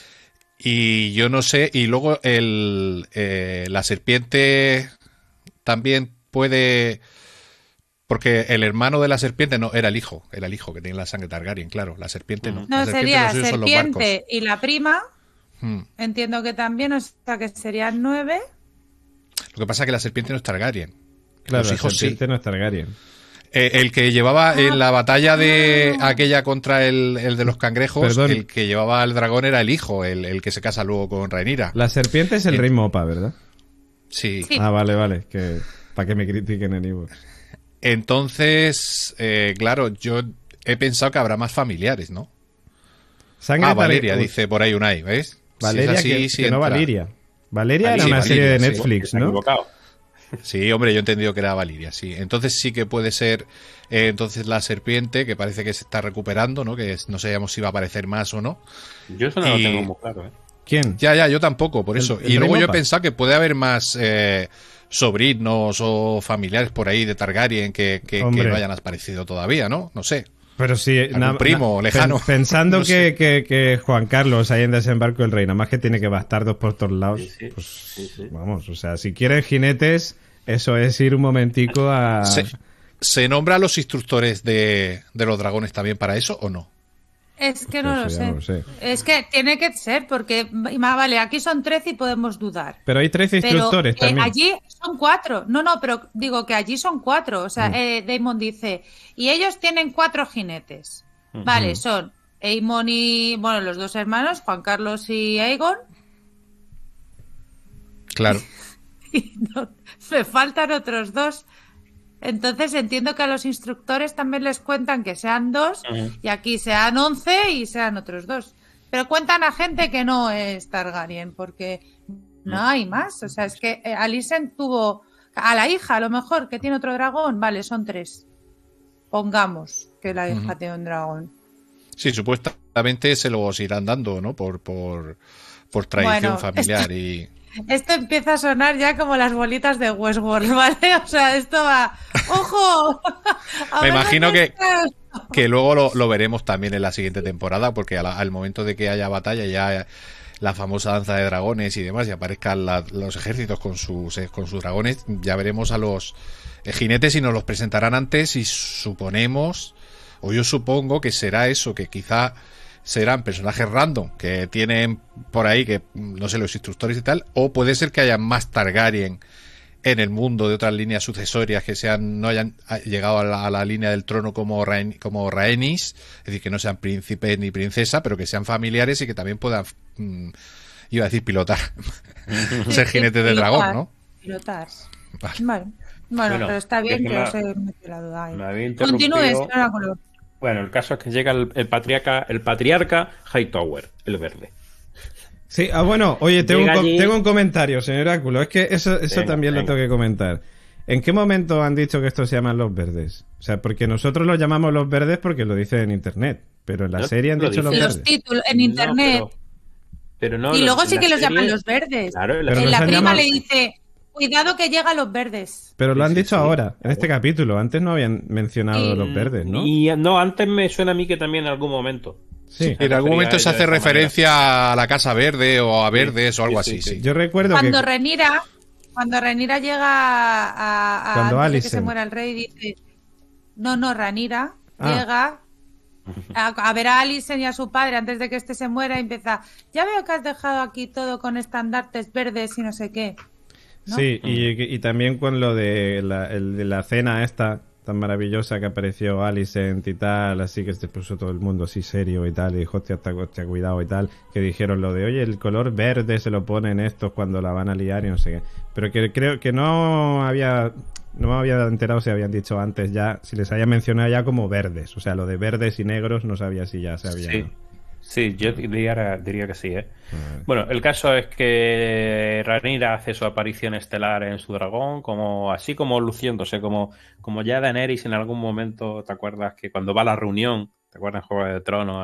Y yo no sé, y luego el, eh, la serpiente también puede... Porque el hermano de la serpiente no, era el hijo, era el hijo que tiene la sangre Targaryen, claro, la serpiente no. No, La serpiente sería lo suyo son los barcos. serpiente y la prima, Hmm. entiendo que también, o sea que serían nueve. Lo que pasa es que la serpiente no es Targaryen. Claro, Los la hijos sí. serpiente no es Targaryen. Eh, el que llevaba en la batalla de aquella contra el, el de los cangrejos, Perdón. el que llevaba al dragón era el hijo, el, el que se casa luego con Rhaenyra. La serpiente es el Eh, rey Mopa, ¿verdad? Sí. Sí. Ah, vale, vale. Que, para que me critiquen en Ivo. Entonces, eh, claro, yo he pensado que habrá más familiares, ¿no? Sangre Ah, Valeria, Targaryen. dice por ahí Unai, ¿ves? Valeria, si es así, que, sí que no entra. Valiria. Valeria Valiria, era una sí, serie de Valiria, sí. Netflix, Se han ¿no? equivocado. Sí, hombre, yo he entendido que era Valiria, sí. Entonces sí que puede ser, eh, entonces la serpiente, que parece que se está recuperando, ¿no? Que es- no sabíamos si va a aparecer más o no. Yo eso no Y- lo tengo muy claro, ¿eh? ¿Quién? Ya, ya, yo tampoco, por El- eso. el y luego rey yo he Mopa. pensado que puede haber más eh, sobrinos o familiares por ahí de Targaryen que, que, que Hombre. no hayan aparecido todavía, ¿no? No sé. Pero sí, Algún primo lejano. pen- Pensando No que, sé. que, que Juan Carlos ahí en Desembarco del Rey, nada más que tiene que bastardos por todos lados, Sí, sí. pues Sí, sí. vamos, o sea, si quieren jinetes, eso es ir un momentico a... ¿Se, se nombra a los instructores de, de los dragones también para eso o no? Es que no lo, Eso ya sé. no lo sé. Es que tiene que ser, porque ma- vale, aquí son trece y podemos dudar. Pero hay trece Pero instructores eh, también. allí son cuatro. No, no, pero digo que allí son cuatro. O sea, Mm. eh, Daemon dice, y ellos tienen cuatro jinetes. Ujú. Vale, son Aemon y, bueno, los dos hermanos, Juan Carlos y Aegon. Claro. Y no, me faltan otros dos. Entonces entiendo que a los instructores también les cuentan que sean dos, Ujú. y aquí sean once y sean otros dos. Pero cuentan a gente que no es Targaryen, porque no hay más. O sea, es que eh, Alicent tuvo a la hija, a lo mejor, que tiene otro dragón. Vale, son tres. Pongamos que la hija Ujú. tiene un dragón. Sí, supuestamente se los irán dando, ¿no? Por, por, por tradición Bueno, familiar esto- y... Esto empieza a sonar ya como las bolitas de Westworld, ¿vale? O sea, esto va... ¡Ojo! A Me ver imagino dónde que- está. Que luego lo, lo veremos también en la siguiente temporada, porque a la- al momento de que haya batalla, ya la famosa danza de dragones y demás, y aparezcan la- los ejércitos con sus, eh, con sus dragones, ya veremos a los eh, jinetes y nos los presentarán antes y suponemos, o yo supongo que será eso, que quizá serán personajes random que tienen por ahí, que no sé, los instructores y tal, o puede ser que haya más Targaryen en el mundo de otras líneas sucesorias que sean no hayan llegado a la, a la línea del trono como, Rhaen- como Rhaenys, es decir, que no sean príncipes ni princesa, pero que sean familiares y que también puedan, mm, iba a decir pilotar, ser Sí, jinetes de pilotar, dragón, ¿no? Pilotar. Vale. Vale. Bueno, Bueno, pero está bien es que que me- os he metido la duda ahí. Me había Continúe, interrumpido. señor Áculo. Bueno, el caso es que llega el, el patriarca, el patriarca Hightower, el verde. Sí, ah, bueno, oye, tengo un, Llega com- allí- tengo un comentario, señor Áculo. Es que eso, eso Venga, también lo venga. tengo que comentar. ¿En qué momento han dicho que estos se llaman los verdes? O sea, porque nosotros los llamamos los verdes porque lo dicen en internet, pero en la No serie han lo dicho los dicen. Los verdes. títulos en No, internet. pero, pero no, y los- luego sí la que los serie- llaman los verdes. Claro, en la, Pero en nos la han prima llamado- le dice, cuidado que llega a los verdes. Pero lo Sí, han sí, dicho sí. ahora, en este capítulo. Antes no habían mencionado Y- los verdes, ¿no? Y no, antes me suena a mí que también en algún momento. Sí. En algún momento se hace de esa referencia a la Casa Verde o a Sí, Verdes o algo sí, así, sí, sí. sí. Yo recuerdo Cuando que... Renira, cuando Renira llega a, a Cuando antes de que se Alicent. muera el rey, dice, no, no, Renira Ah. llega a, a ver a Alicent y a su padre antes de que este se muera y empieza, ya veo que has dejado aquí todo con estandartes verdes y no sé qué. ¿no? Sí, y, y también con lo de la, el de la cena esta tan maravillosa que apareció Alicent y tal, así que se puso todo el mundo así serio y tal, y dijo, hostia, hostia, hostia, cuidado y tal, que dijeron lo de, oye, el color verde se lo ponen estos cuando la van a liar y no sé qué. Pero que creo que no había... No me había enterado si habían dicho antes ya, si les había mencionado ya como verdes. O sea, lo de verdes y negros no sabía si ya se había... Sí, sí, yo diría, diría que sí, ¿eh? Vale. Bueno, el caso es que Rhaenyra hace su aparición estelar en su dragón, como así como luciéndose, como, como ya Daenerys en algún momento, ¿te acuerdas? Que cuando va a la reunión, ¿te acuerdas en Juego de Tronos? Que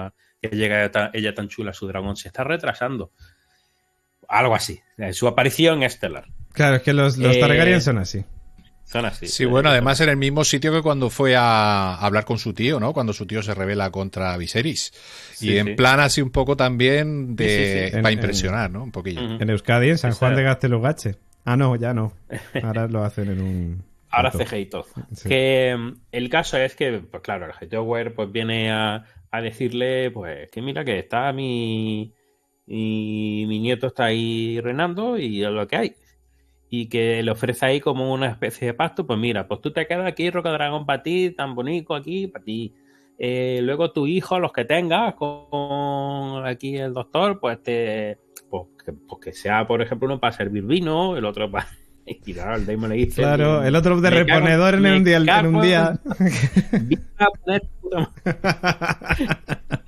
que llega ella tan chula, su dragón se está retrasando. Algo así. Su aparición estelar. Claro, es que los, los Eh, Targaryen son así. Son así. Sí, bueno, además en el mismo sitio que cuando fue a hablar con su tío, ¿no? Cuando su tío se rebela contra Viserys. Sí, y en sí. plan así un poco también de Sí, sí, sí. para En- impresionar, ¿no? Un poquillo. Ujú. En Euskadi, en San Esa- Juan de Gastelugache. Ah, no, ya no. Ahora lo hacen en un... Ahora plato. C G I todo. Sí. Que mm, el caso es que, pues claro, el Hightower pues viene a, a decirle, pues, que mira que está mi, mi, mi nieto está ahí reinando y es lo que hay. Y que le ofrece ahí como una especie de pacto, pues mira, pues tú te quedas aquí, Roca Dragón, para ti, tan bonito aquí, para ti. Eh, luego tu hijo, los que tengas, con aquí el doctor, pues te pues que, pues que sea, por ejemplo, uno para servir vino, el otro para... Y claro, el Daemon le dice... Claro, el otro de me cago- reponedor en me un día. En cago un día. Viva a poner puta madre.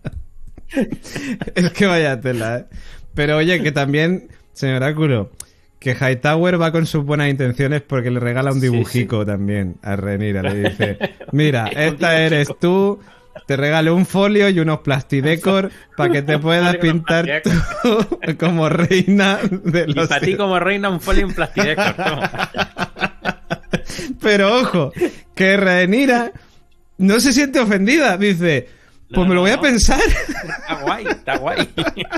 Es que vaya tela, ¿eh? Pero oye, que también, señor Áculo, que Hightower va con sus buenas intenciones porque le regala un Sí, dibujico también a Rhaenyra. Le dice, mira, Un esta dibujico. eres tú, te regalo un folio y unos plastidecor para que te puedas folio y unos pintar tú como reina de Y los... para ti como reina un folio en plastidecor. Pero ojo, que Rhaenyra no se siente ofendida. Dice, pues No, me lo no, voy a no. pensar. Está guay, está guay.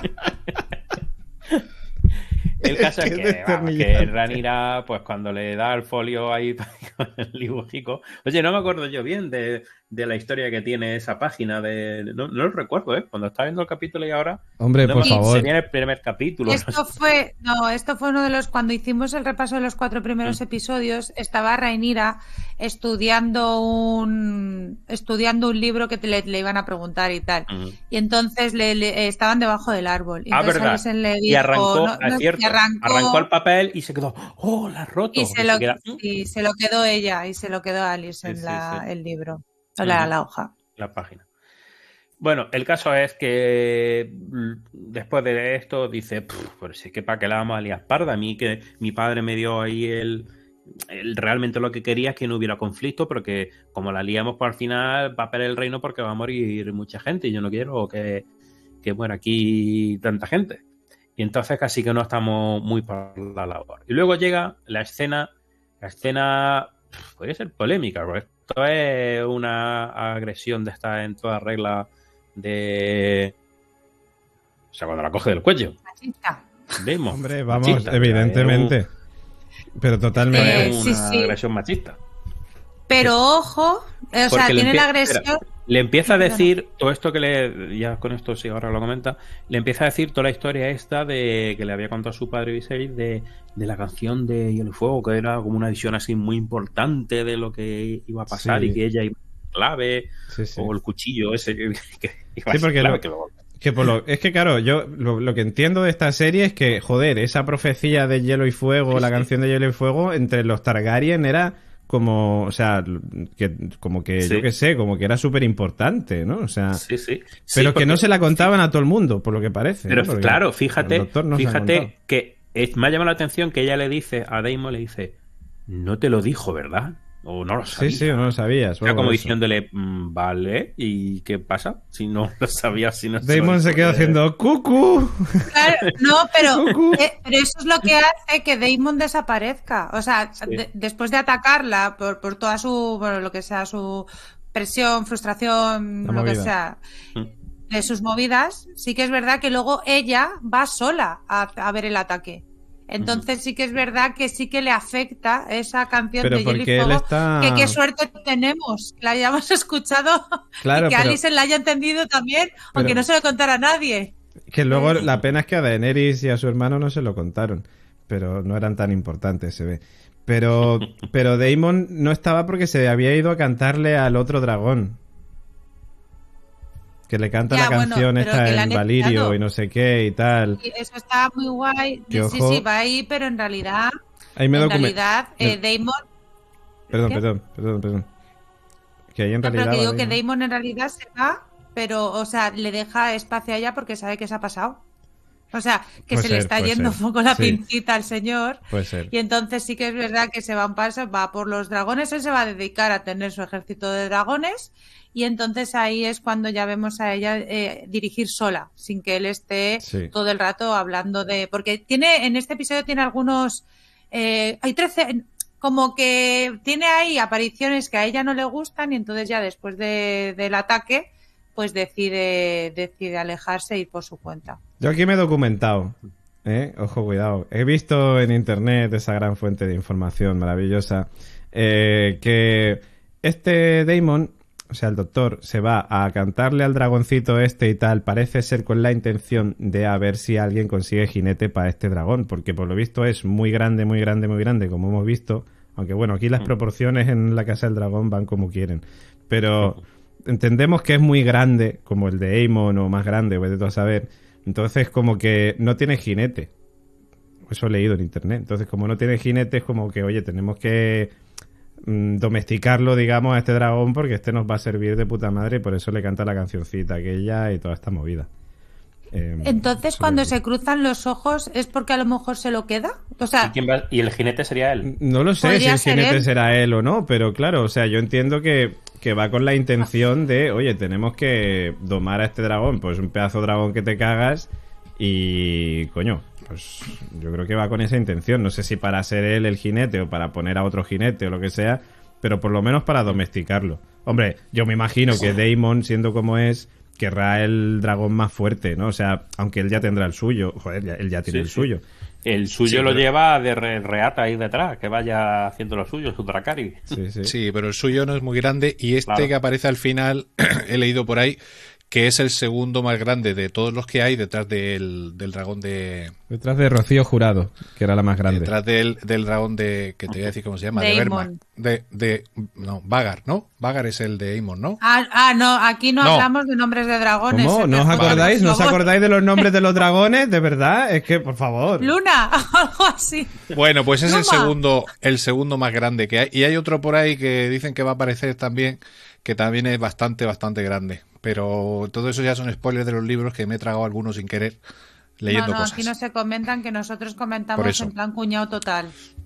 El caso es Qué que, vamos, que destornillante. Rhaenyra, pues cuando le da el folio ahí con el dibujico. Oye, no me acuerdo yo bien de, de la historia que tiene esa página. de No, no lo recuerdo, ¿eh? Cuando estaba viendo el capítulo y ahora. Hombre, no por me- favor. Sería el primer capítulo. Esto fue, no, esto fue uno de los, cuando hicimos el repaso de los cuatro primeros Mm. episodios, estaba Rhaenyra estudiando un, estudiando un libro que te- le, le iban a preguntar y tal. Ujú. Y entonces le, le- estaban debajo del árbol. Y Ah, entonces verdad. Alicent le Y dijo, arrancó, no, no, es cierto, y arrancó, arrancó el papel y se quedó, ¡oh, la has roto! y se, lo, queda, y se lo quedó ella, y se lo quedó Alice en Sí, sí, la, sí. el libro, o la, Ujú. la hoja. la página. Bueno, el caso es que mm, después de esto dice, "Pff, pero si es que para que la vamos a liar parda, a mí que mi padre me dio ahí el, el- realmente lo que quería es que no hubiera conflicto, porque como la liamos por al final va a perder el reino porque va a morir mucha gente y yo no quiero que, que muera aquí tanta gente. Y entonces casi que no estamos muy por la labor. Y luego llega la escena, la escena pff, podría ser polémica, porque esto es una agresión de esta en toda regla de... O sea, cuando la coge del cuello. Machista. Vemos. Hombre, vamos, Machista, evidentemente. Pero totalmente. Eh, Es sí, una sí. agresión machista. Pero ojo, eh, o sea, Porque le tiene la empie- agresión. espera, le empieza a Sí, decir todo esto que le. Ya con esto, sí, ahora lo comenta. Le empieza a decir toda la historia esta de que le había contado su padre Viserys de, de la canción de Hielo y Fuego, que era como una visión así muy importante de lo que iba a pasar Sí. y que ella iba a ser clave, Sí, sí. o el cuchillo ese que, que iba a Sí, ser porque clave, lo- que luego- Que por lo, es que claro, yo lo, lo que entiendo de esta serie es que, joder, esa profecía de Hielo y Fuego, Sí, la sí. canción de Hielo y Fuego, entre los Targaryen era como, o sea, que, como que, Sí. yo qué sé, como que era súper importante, ¿no? O sea, Sí, sí. Sí, pero que porque- no se la contaban a todo el mundo, por lo que parece. Pero ¿no? Porque claro, el fíjate, doctor no se la ha fíjate contado. que es- me ha llamado la atención que ella le dice a Daemon, le dice, no te lo dijo, ¿verdad? O no lo Sí, sabía. sí, no lo sabías. O sea, bueno, como por eso. diciéndole, "Mm, vale, ¿y qué pasa? Si no lo sabías, si no Damon se quedó Eh, haciendo cucu. Claro, no, pero, Cucú. eh, pero eso es lo que hace que Daemon desaparezca. O sea, Sí. de- después de atacarla por, por toda su, bueno, lo que sea, su presión, frustración, La lo que movida. sea, Mm. de sus movidas, sí que es verdad que luego ella va sola a, a ver el ataque. Entonces sí que es verdad que sí que le afecta esa canción Pero de Hielo y porque él Fuego, está... que qué suerte tenemos, que la hayamos escuchado Claro, y que pero- Alison la haya entendido también, aunque pero- no se lo contara a nadie. Que luego la pena es que a Daenerys y a su hermano no se lo contaron, pero no eran tan importantes, se ve. Pero, pero Daemon no estaba porque se había ido a cantarle al otro dragón. Que le canta Ya, la bueno, canción pero esta que la en han Valirio echado. y no sé qué y tal. Sí, eso está muy guay. Que Sí, ojo- sí, va ahí, pero en realidad, Ahí me en document- realidad, me- eh, Daemon, Perdón, ¿Qué? perdón, perdón, perdón. Que ahí en no, pero realidad... que digo va que Daemon. Daemon en realidad se va, pero, o sea, le deja espacio a ella porque sabe que se ha pasado. O sea, que Puede se ser, le está puede yendo ser. un poco la Sí. pincita al señor. Puede ser. Y entonces sí que es verdad que se va en paso, va por los dragones, él se va a dedicar a tener su ejército de dragones y entonces ahí es cuando ya vemos a ella eh, dirigir sola, sin que él esté Sí. todo el rato hablando de... Porque tiene en este episodio tiene algunos... Eh, hay trece... Como que tiene ahí apariciones que a ella no le gustan y entonces ya después de, del ataque pues decide, decide alejarse y ir por su cuenta. Yo aquí me he documentado, ¿eh? Ojo, cuidado. He visto en internet esa gran fuente de información maravillosa eh, que este Daemon, o sea, el doctor, se va a cantarle al dragoncito este y tal, parece ser con la intención de a ver si alguien consigue jinete para este dragón, porque por lo visto es muy grande, muy grande, muy grande, como hemos visto, aunque bueno, aquí las proporciones en la Casa del Dragón van como quieren, pero entendemos que es muy grande, como el de Aemon o más grande, vete tú a saber, entonces como que no tiene jinete, eso he leído en internet, entonces como no tiene jinete es como que, oye, tenemos que domesticarlo, digamos, a este dragón porque este nos va a servir de puta madre y por eso le canta la cancioncita aquella y toda esta movida. Eh, Entonces, cuando se cruzan los ojos, ¿es porque a lo mejor se lo queda? O sea, ¿Y, quién va- y el jinete sería él? No lo sé si Podría el ser jinete él. será él o no, pero claro, o sea, yo entiendo que, que va con la intención de, oye, tenemos que domar a este dragón, pues un pedazo de dragón que te cagas y, coño, pues yo creo que va con esa intención. No sé si para ser él el jinete o para poner a otro jinete o lo que sea, pero por lo menos para domesticarlo. Hombre, yo me imagino que Daemon, siendo como es, querrá el dragón más fuerte, ¿no? O sea, aunque él ya tendrá el suyo. Joder, ya- él ya tiene Sí, el sí. suyo. El suyo Sí, lo pero- lleva de re- reata ahí detrás, que vaya haciendo lo suyo, su Dracari. Sí, sí. Sí, pero el suyo no es muy grande y este Claro. que aparece al final, he leído por ahí, que es el segundo más grande de todos los que hay detrás del, del dragón de... Detrás de Rocío Jurado, que era la más grande. Detrás del, del dragón de... que te voy a decir cómo se llama, de Daemon. Verma. De, de... no, Vagar, ¿no? Vagar es el de Aemon, ¿no? ah, ah, no, aquí no, No. hablamos de nombres de dragones. ¿Cómo? eh, ¿No os por acordáis? ¿No os favor. acordáis de los nombres de los dragones? ¿De verdad? Es que, por favor. Luna, algo así. Bueno, pues es el Toma. segundo, el segundo más grande que hay. Y hay otro por ahí que dicen que va a aparecer también, que también es bastante, bastante grande. Pero todo eso ya son spoilers de los libros que me he tragado algunos sin querer leyendo no, no, cosas. aquí no se comentan, que nosotros comentamos Por eso. en plan cuñado total.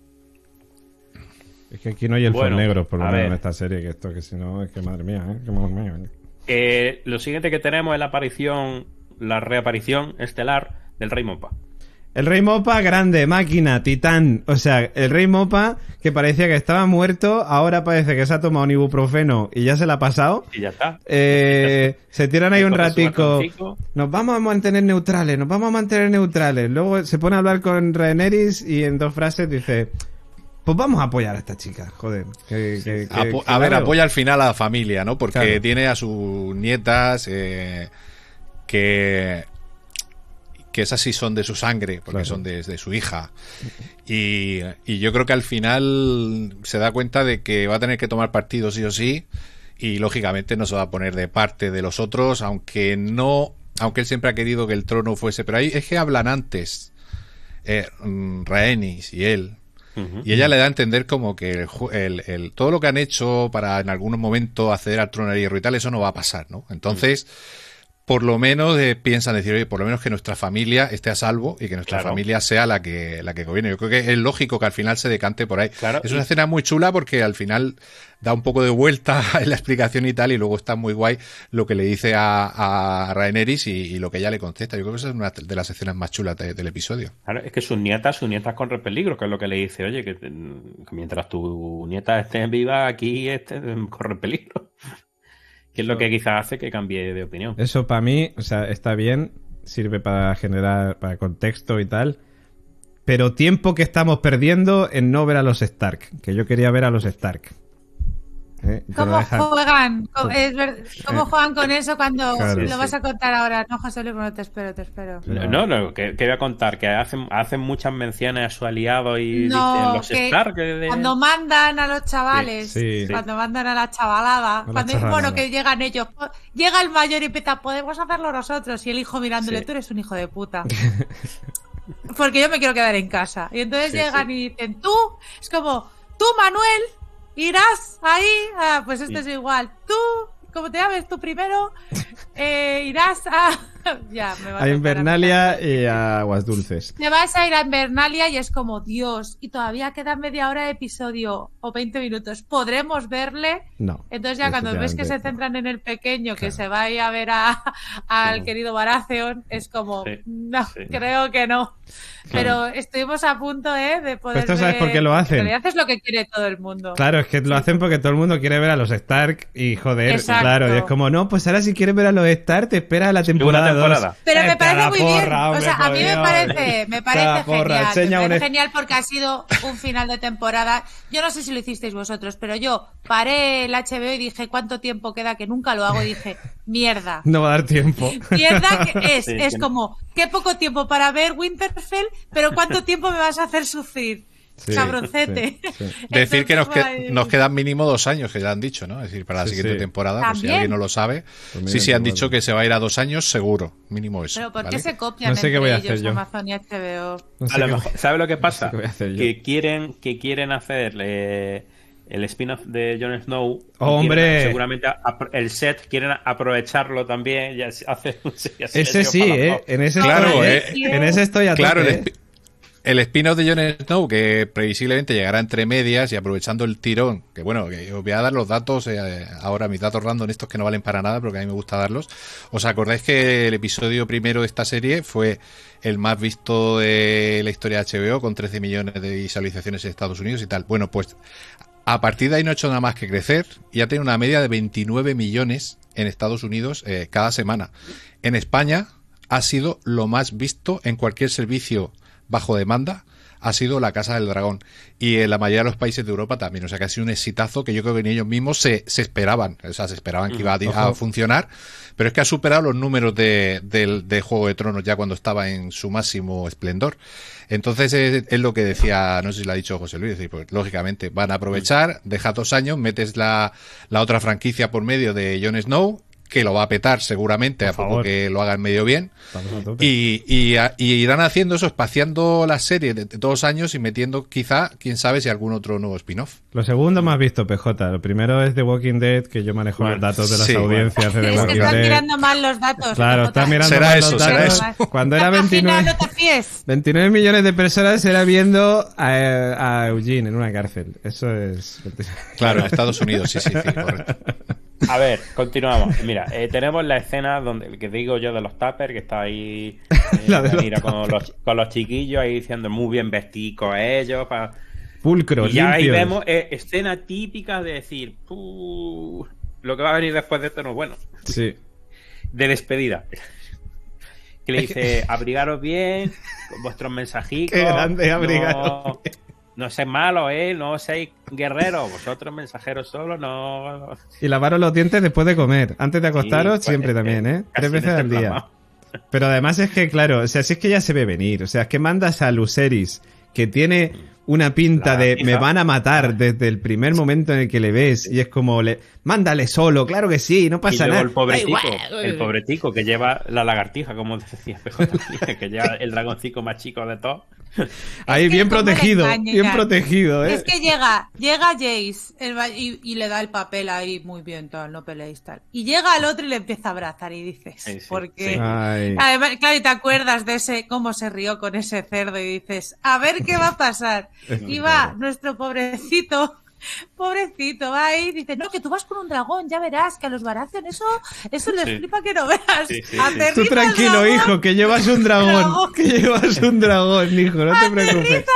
Es que aquí no hay elfos Bueno, negros, por lo a menos ver. en esta serie, que esto, que si no, es que madre mía, ¿eh? Que madre mía, ¿eh? Eh, lo siguiente que tenemos es la aparición, la reaparición estelar del Rey Mopa. El Rey Mopa, grande, máquina, titán. O sea, el Rey Mopa, que parecía que estaba muerto, ahora parece que se ha tomado un ibuprofeno y ya se la ha pasado. Y ya está. Eh, se tiran ahí un Coge su ratico. bastoncito. Nos vamos a mantener neutrales, nos vamos a mantener neutrales. Luego se pone a hablar con Rhaenerys y en dos frases dice: pues vamos a apoyar a esta chica, joder. Que, que- que- Apo- que a ver, claro. apoya al final a la familia, ¿no? Porque Claro. tiene a sus nietas eh, que que esas sí son de su sangre, porque Claro. son de, de su hija. Y, y yo creo que al final se da cuenta de que va a tener que tomar partido sí o sí, y lógicamente no se va a poner de parte de los otros, aunque no, aunque él siempre ha querido que el trono fuese, pero ahí es que hablan antes eh, mm, Rhaenys y él. Ujú. Y ella le da a entender como que el, ju- el- el- todo lo que han hecho para en algún momento acceder al trono de hierro y tal, eso no va a pasar, ¿no? Entonces, por lo menos eh, piensan decir, oye, por lo menos que nuestra familia esté a salvo y que nuestra Claro. familia sea la que la que gobierne. Yo creo que es lógico que al final se decante por ahí. Claro, es y- una escena muy chula porque al final da un poco de vuelta en la explicación y tal, y luego está muy guay lo que le dice a, a Rhaenerys y, y lo que ella le contesta. Yo creo que esa es una de las escenas más chulas de- del episodio. Claro, es que sus nietas, sus nietas corren peligro, que es lo que le dice, oye, que, te- que mientras tu nieta esté viva, aquí este, corre peligro. Que es lo que quizás hace que cambie de opinión. Eso para mí, o sea, está bien, sirve para generar para contexto y tal, pero tiempo que estamos perdiendo en no ver a los Stark, que yo quería ver a los Stark. ¿Eh? Y te lo ¿Cómo dejan- juegan? ¿Cómo, es ver- ¿Cómo juegan con eso cuando Claro. lo Sí, vas sí. a contar ahora? No, José Luis, bueno, te espero, te espero. No. No, no, que, que voy a contar que hacen, hacen muchas menciones a su aliado y No, dicen los que Stark. de- Cuando mandan a los chavales, Sí, sí. cuando mandan a la chavalada, la cuando chavalada. bueno, que llegan ellos, po- llega el mayor y empieza, podemos hacerlo nosotros, y el hijo mirándole, Sí. tú eres un hijo de puta. Porque yo me quiero quedar en casa. Y entonces Sí, llegan sí. y dicen, tú, es como, tú, Manuel, irás ahí, ah, pues esto Sí. es igual, tú, como te llames tú primero, eh, irás a... Ya, me va A tocar Invernalia a mí y a Aguas Dulces. Te vas a ir a Invernalia y es como, Dios, y todavía queda media hora de episodio o veinte minutos. ¿Podremos verle? No. Entonces ya cuando ves que se efectivamente. centran en el pequeño, que Claro. se va a ir a ver a, al querido Baratheon, es como, Sí, no, sí. creo que no. Pero estuvimos a punto, ¿eh? De poder Pues tú sabes ver- por qué lo hacen. En realidad es lo que quiere todo el mundo. Claro, es que lo hacen porque todo el mundo quiere ver a los Stark y joder, Exacto. claro, y es como, no, pues ahora si quieres ver a los Stark te espera la temporada dos. temporada. Pero me Vete a parece la muy porra, bien. hombre, O sea, a mí me por parece, me Dios. Vete a parece la porra, genial. enseña Me parece un- genial porque ha sido un final de temporada. Yo no sé si lo hicisteis vosotros, pero yo paré el H B O y dije, ¿cuánto tiempo queda? Que nunca lo hago. Y dije, mierda. No va a dar tiempo. Mierda que es. Sí, es que- como, qué poco tiempo para ver Winterfell, pero ¿cuánto tiempo me vas a hacer sufrir? Sí, Cabroncete. sí, sí. Decir que nos, Entonces, que- guay. nos quedan mínimo dos años, que ya han dicho, ¿no? Es decir, para la Sí, siguiente sí. temporada, pues si También. alguien no lo sabe. Pues mira, Sí, sí, han igual. dicho que se va a ir a dos años seguro, mínimo eso. Pero ¿por ¿vale? qué se copian No sé qué entre voy a hacer ellos yo. Amazon y H B O? No sé A lo qué- mejor, ¿sabes lo que pasa? qué voy a hacer yo. Que quieren, que quieren hacer eh, el spin-off de Jon Snow. y Oh, hombre. quieren, seguramente apro- el set quieren aprovecharlo también y así- hacer un y así Ese hecho sí, para los ¿eh? dos. En ese Claro, estoy, eh. En ese estoy a Claro, tope, el, ¿eh? spi- el spin-off de Jon Snow, que previsiblemente llegará entre medias y aprovechando el tirón, que bueno, que os voy a dar los datos, eh, ahora mis datos random, estos que no valen para nada, pero que a mí me gusta darlos. ¿Os acordáis que el episodio primero de esta serie fue el más visto de la historia de H B O, con trece millones de visualizaciones en Estados Unidos y tal? Bueno, pues a partir de ahí no ha hecho nada más que crecer y ha tenido una media de veintinueve millones en Estados Unidos eh, cada semana. En España ha sido lo más visto en cualquier servicio bajo demanda, ha sido La Casa del Dragón. Y en la mayoría de los países de Europa también. O sea que ha sido un exitazo que yo creo que ni ellos mismos se, se esperaban. O sea, se esperaban que iba a, a funcionar. Pero es que ha superado los números de, del de Juego de Tronos ya cuando estaba en su máximo esplendor. Entonces es, es lo que decía, no sé si lo ha dicho José Luis, es decir, pues lógicamente van a aprovechar, deja dos años, metes la, la otra franquicia por medio de Jon Snow, que lo va a petar seguramente, Por a poco favor. que lo hagan medio bien. Estamos a tope. Y, y, a- y irán haciendo eso, espaciando la serie de, de dos años y metiendo quizá, quién sabe, si algún otro nuevo spin-off. Lo segundo más visto, P J. Lo primero es The Walking Dead, que yo manejo Bueno, los datos de las sí, audiencias de The Es que Walking estás Dead. mirando mal los datos. Claro, P J. estás mirando Será mal eso, los será datos. eso. Cuando La era página, veintinueve, no te fíes. veintinueve millones de personas era viendo a, a Eugene en una cárcel. Eso es... Claro, en Estados Unidos, sí, sí, sí, correcto. A ver, continuamos. Mira, eh, tenemos la escena donde que digo yo de los tuppers, que está ahí eh, La de los mira, con, los, con los chiquillos ahí diciendo muy bien vestidos ellos. Pa... Pulcros, Y ya ahí limpios. vemos eh, escena típica de decir, "Puh, lo que va a venir después de esto no es bueno". Sí. De despedida. Que le dice, abrigaros bien, con vuestros mensajitos. Qué grande, abrigaros no, no seáis malos, ¿eh? No seáis guerreros. Vosotros mensajeros solo, no... Y lavaros los dientes después de comer. Antes de acostaros, Sí, pues, siempre es también, que ¿eh? casi Tres veces en este al día. plasmado. Pero además es que, claro, o sea, si es que ya se ve venir. O sea, es que mandas a Luceris, que tiene una pinta La de hija. me van a matar desde el primer momento en el que le ves. Y es como, le mándale solo, claro que sí, no Y pasa luego nada. el pobretico, Da igual. el pobretico que lleva la lagartija, como decía P J, que lleva el dragoncito más chico de todos. Ahí Es que bien cómo le protegido, engañan. bien protegido, ¿eh? Es que llega, llega Jace el va- y, y le da el papel ahí, muy bien, tal, no peleéis tal. Y llega el otro y le empieza a abrazar y dices, Sí, sí, porque... sí. Ay. Además, claro, y te acuerdas de ese, cómo se rió con ese cerdo y dices, a ver qué va a pasar. Y va nuestro pobrecito, pobrecito, va ahí y dice, no, que tú vas con un dragón, ya verás, que a los Baratheon eso, eso les Sí. flipa que no veas. Sí, sí, sí. Aterriza Tú el tranquilo, dragón, hijo, que llevas un dragón. Dragón. Que llevas un dragón, hijo, no te preocupes. Aterriza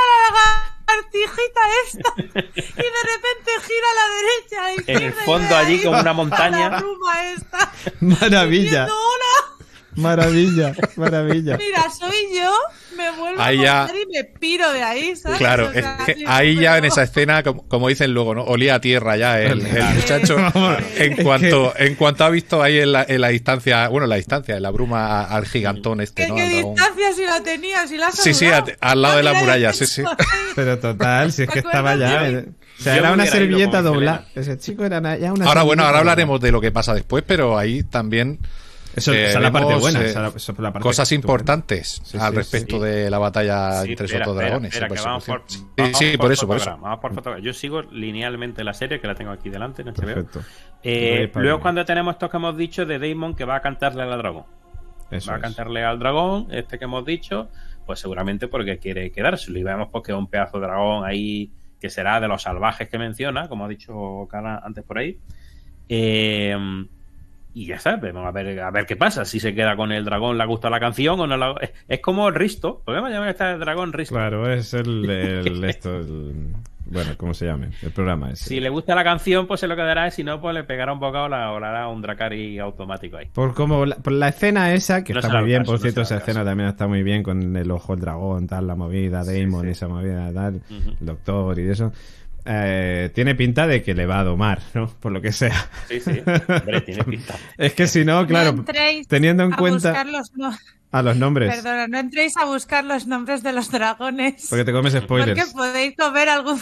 la lagartijita esta y de repente gira a la derecha. a la En el izquierda, y fondo ve allí ahí como una a montaña. La bruma esta. Maravilla, diciendo, "Hola". maravilla, maravilla. Mira, soy yo, me vuelvo Ahí a ya- montar y me piro de ahí, ¿sabes? Claro, O sea, es que sí, ahí ya en pero- esa escena, como, como dicen luego, ¿no? Olía a tierra ya el, el Claro. muchacho. En Es cuanto, en cuanto ha visto ahí en la, en la distancia, bueno, en la distancia, en la bruma al gigantón este, ¿Qué, ¿no? qué Al dragón. distancia si la tenía? Si la has Sí, sí, saludado. a- al lado de la Mira, muralla, el sí, sí. pecho. Pero total, si es que ¿Te estaba ya. acuerdas? eh, O sea, Yo era me una hubiera ido servilleta con doblada. Selena. Ese chico era na- ya una Ahora, bueno, servilleta ahora doblada. hablaremos de lo que pasa después, pero ahí también Eso, eh, esa es la parte vemos, buena. eh, esa es la- esa es la parte cosas estupenda. importantes Sí, al sí, respecto sí. de la batalla Sí, entre esos espera, dos espera, dragones. espera, en que vamos por, persecución. vamos Sí, sí, por eso, por eso. fotograma, vamos por fotograma. Yo sigo linealmente la serie, que la tengo aquí delante en H B O. Perfecto. Eh, Voy para luego allá. cuando tenemos esto que hemos dicho de Daemon que va a cantarle a la dragón. Eso va a es. cantarle al dragón, este que hemos dicho, pues seguramente porque quiere quedárselo. Y vemos porque es un pedazo de dragón ahí que será de los salvajes que menciona, como ha dicho Cara antes por ahí. Eh, y ya sabes, vamos a ver, a ver qué pasa. Si se queda con el dragón, le gusta la canción o no la... Es, es como el Risto. Podemos llamar a este dragón Risto. Claro, es el, el esto, el- bueno, ¿cómo se llame? El programa ese. Si le gusta la canción, pues se lo quedará. Y si no, pues le pegará un bocado o la- o le hará un Dracari automático ahí. Por como la, por la escena esa, que No está será muy el bien, caso, por no cierto, será esa el escena caso. también está muy bien con el ojo del dragón, tal, la movida, Sí, Damon sí. y esa movida, tal, Ujú. el doctor y eso. Eh, tiene pinta de que le va a domar, ¿no? Por lo que sea. Sí, sí. Hombre, tiene pinta. Es que si no, claro, No entréis teniendo en a cuenta buscar los no- a los nombres, Perdona, no entréis a buscar los nombres de los dragones. porque te comes spoilers. Porque podéis comer algún...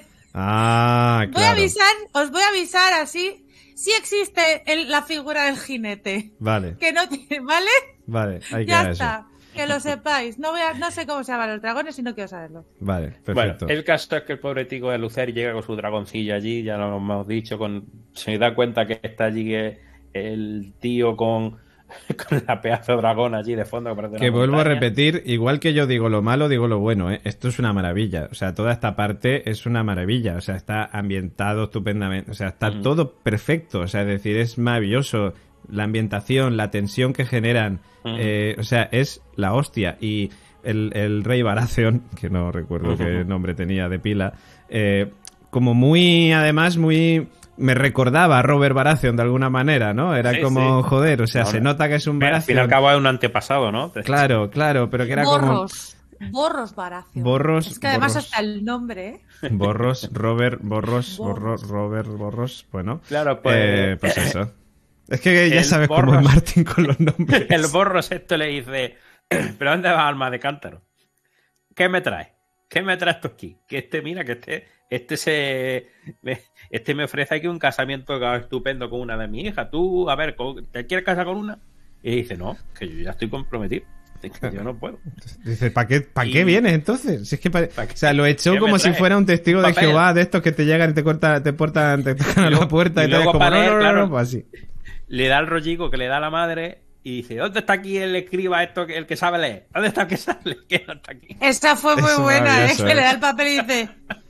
Ah, Voy a claro. avisar, os voy a avisar así. Sí existe el- la figura del jinete. Vale, Que no tiene, ¿vale? vale, hay que Ya ver eso. está. Que lo sepáis. No, voy a- no sé cómo se llaman los dragones y no quiero saberlo. Vale, Bueno, perfecto. el caso es que el pobre tico de Lucer llega con su dragoncillo allí, ya lo hemos dicho, con, se da cuenta que está allí el, el tío con, con la pedazo de dragón allí de fondo. Que, parece Que una vuelvo a montaña. repetir, igual que yo digo lo malo, digo lo bueno, ¿eh? Esto es una maravilla. O sea, toda esta parte es una maravilla. O sea, está ambientado estupendamente. O sea, está Mm. todo perfecto. O sea, es decir, es maravilloso. La ambientación, la tensión que generan. Mm. eh, o sea, es la hostia. Y el, el rey Baratheon, que no recuerdo qué nombre tenía de pila, eh, como muy, además, muy... Me recordaba a Robert Baratheon de alguna manera, ¿no? Era Sí, como, sí. joder, o sea, No, se no. nota que es un Al fin y al Baratheon. cabo es un antepasado, ¿no? Claro, claro, pero que era como... Borros. Borros Baratheon. Borros, Es que además Borros. hasta el nombre, ¿eh? Borros, Robert, Borros, Borros. Borros, Robert, Borros, bueno. Claro, pues- eh, pues eso. Es que ya El sabes cómo Borros. es Martín con los nombres. El borros esto le dice, ¿pero dónde vas, alma de cántaro? ¿Qué me traes? ¿Qué me traes tú aquí? Que este, mira, que este, este se, me- este me ofrece aquí un casamiento estupendo con una de mis hijas. Tú, a ver, ¿te quieres casar con una? Y dice, no, que yo ya estoy comprometido. Es que yo no puedo. Dice, ¿para qué, pa' Y- qué vienes entonces? Si es que pare- ¿Pa' qué? O sea, lo echó ¿Qué como me si traes? fuera un testigo de Papel. Jehová, de estos que te llegan y te cortan, te portan, te tocan a la luego- puerta y, y te luego como, para no, leer, no, no, claro. no, pues así. Le da el rollico que le da la madre y dice, ¿dónde está aquí el escriba esto, que- el que sabe leer? ¿Dónde está el que sabe leer? Que no está aquí. Esa fue muy Es buena, ¿eh? maravilloso, Que ¿eh? le da el papel y dice,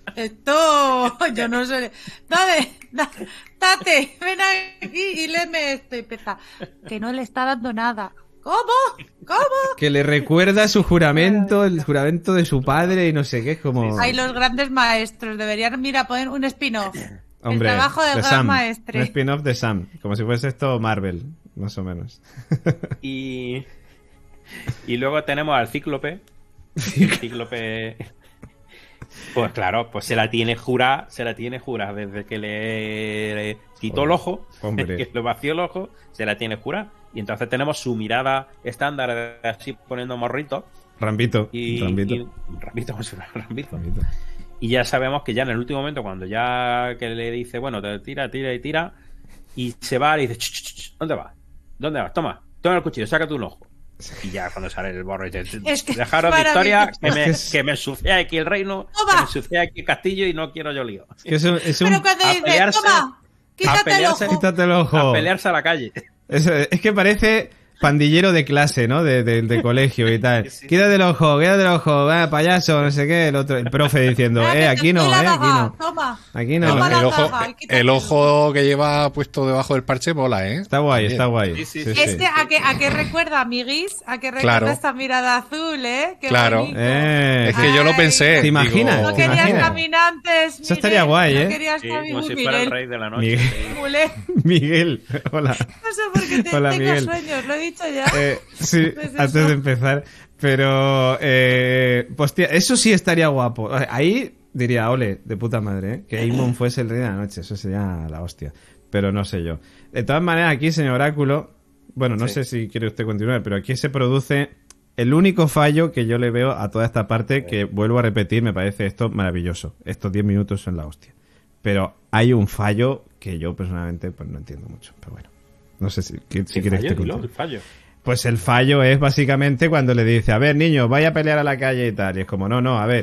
esto, yo no sé, dale, da- date, ven aquí y léeme esto. Y empieza, que no le está dando nada. ¿Cómo? ¿Cómo? Que le recuerda su juramento, el juramento de su padre y no sé qué, es como... Ay, los grandes maestros, deberían, mira, poner un spin-off. Hombre, el trabajo del de gran Sam, maestre. un spin-off de Sam, como si fuese esto Marvel, más o menos. Y, y luego tenemos al cíclope. El cíclope. Pues claro, pues se la tiene jurada, se la tiene jurada desde que le quitó el ojo, Hombre. que le vació el ojo, se la tiene jurada. Y entonces tenemos su mirada estándar de así poniendo morritos. Rambito, Y, Rambito. y- Rambito, como si fuera Rambito. Rambito. Y ya sabemos que ya en el último momento, cuando ya que le dice, bueno, te tira, tira y tira, y se va y dice, "Ch, ch, ch, ¿dónde vas? ¿Dónde vas? Toma, toma el cuchillo, sácate un ojo. Y ya cuando sale el borro y dice, Es que dejaros de es historia, que maravilloso. me, Es que es- que me ensucia aquí el reino, Toma. que me ensucia aquí el castillo y no quiero yo lío. Es que es un... Es un- Pero cuando a dice, pelearse- toma, quítate el pelearse- ojo. Quítate el ojo. A pelearse a la calle. Es, es que parece pandillero de clase, ¿no? De, de, de colegio y tal. Sí, sí. Quítate el ojo, quítate el ojo, va, payaso, no sé qué. El otro, el profe diciendo, Ah, eh, que te aquí no, estoy eh, la aquí daga, no. Toma. Aquí El, no. Toma la el ojo, daga y quítate el ojo que lleva puesto debajo del parche mola, ¿eh? Está guay, También. está guay. Sí, sí, Sí, sí. sí. Este, ¿a qué, ¿a qué recuerda, amiguis? ¿A qué recuerda Claro. esta mirada azul, eh? Qué Claro. bonito. Eh, Es que yo lo Ay. pensé. ¿Te imaginas? digo, No ¿Te querías imaginas? caminantes, Eso estaría Miguel, guay, no ¿eh? querías Sí, caminantes, como si fuera el Miguel. rey de la noche. Miguel. Sí. Miguel. Miguel, hola. No sé por qué te, Hola, tengo Miguel. sueños, lo he dicho ya. Eh, sí, Pues eso. antes de empezar. Pero, eh, hostia, eso sí estaría guapo. Ahí diría, ole, de puta madre, ¿eh? Que Aemon fuese el rey de la noche. Eso sería la hostia. Pero no sé yo. De todas maneras, aquí, señor Oráculo, bueno, no Sí. sé si quiere usted continuar, pero aquí se produce el único fallo que yo le veo a toda esta parte, que vuelvo a repetir, me parece esto maravilloso. Estos diez minutos son la hostia. Pero hay un fallo que yo personalmente pues no entiendo mucho. Pero bueno, no sé si, si Sí, quiere fallo, usted dilo, continuar. el fallo. Pues el fallo es básicamente cuando le dice, a ver, niño, vaya a pelear a la calle y tal. Y es como, no, no, a ver,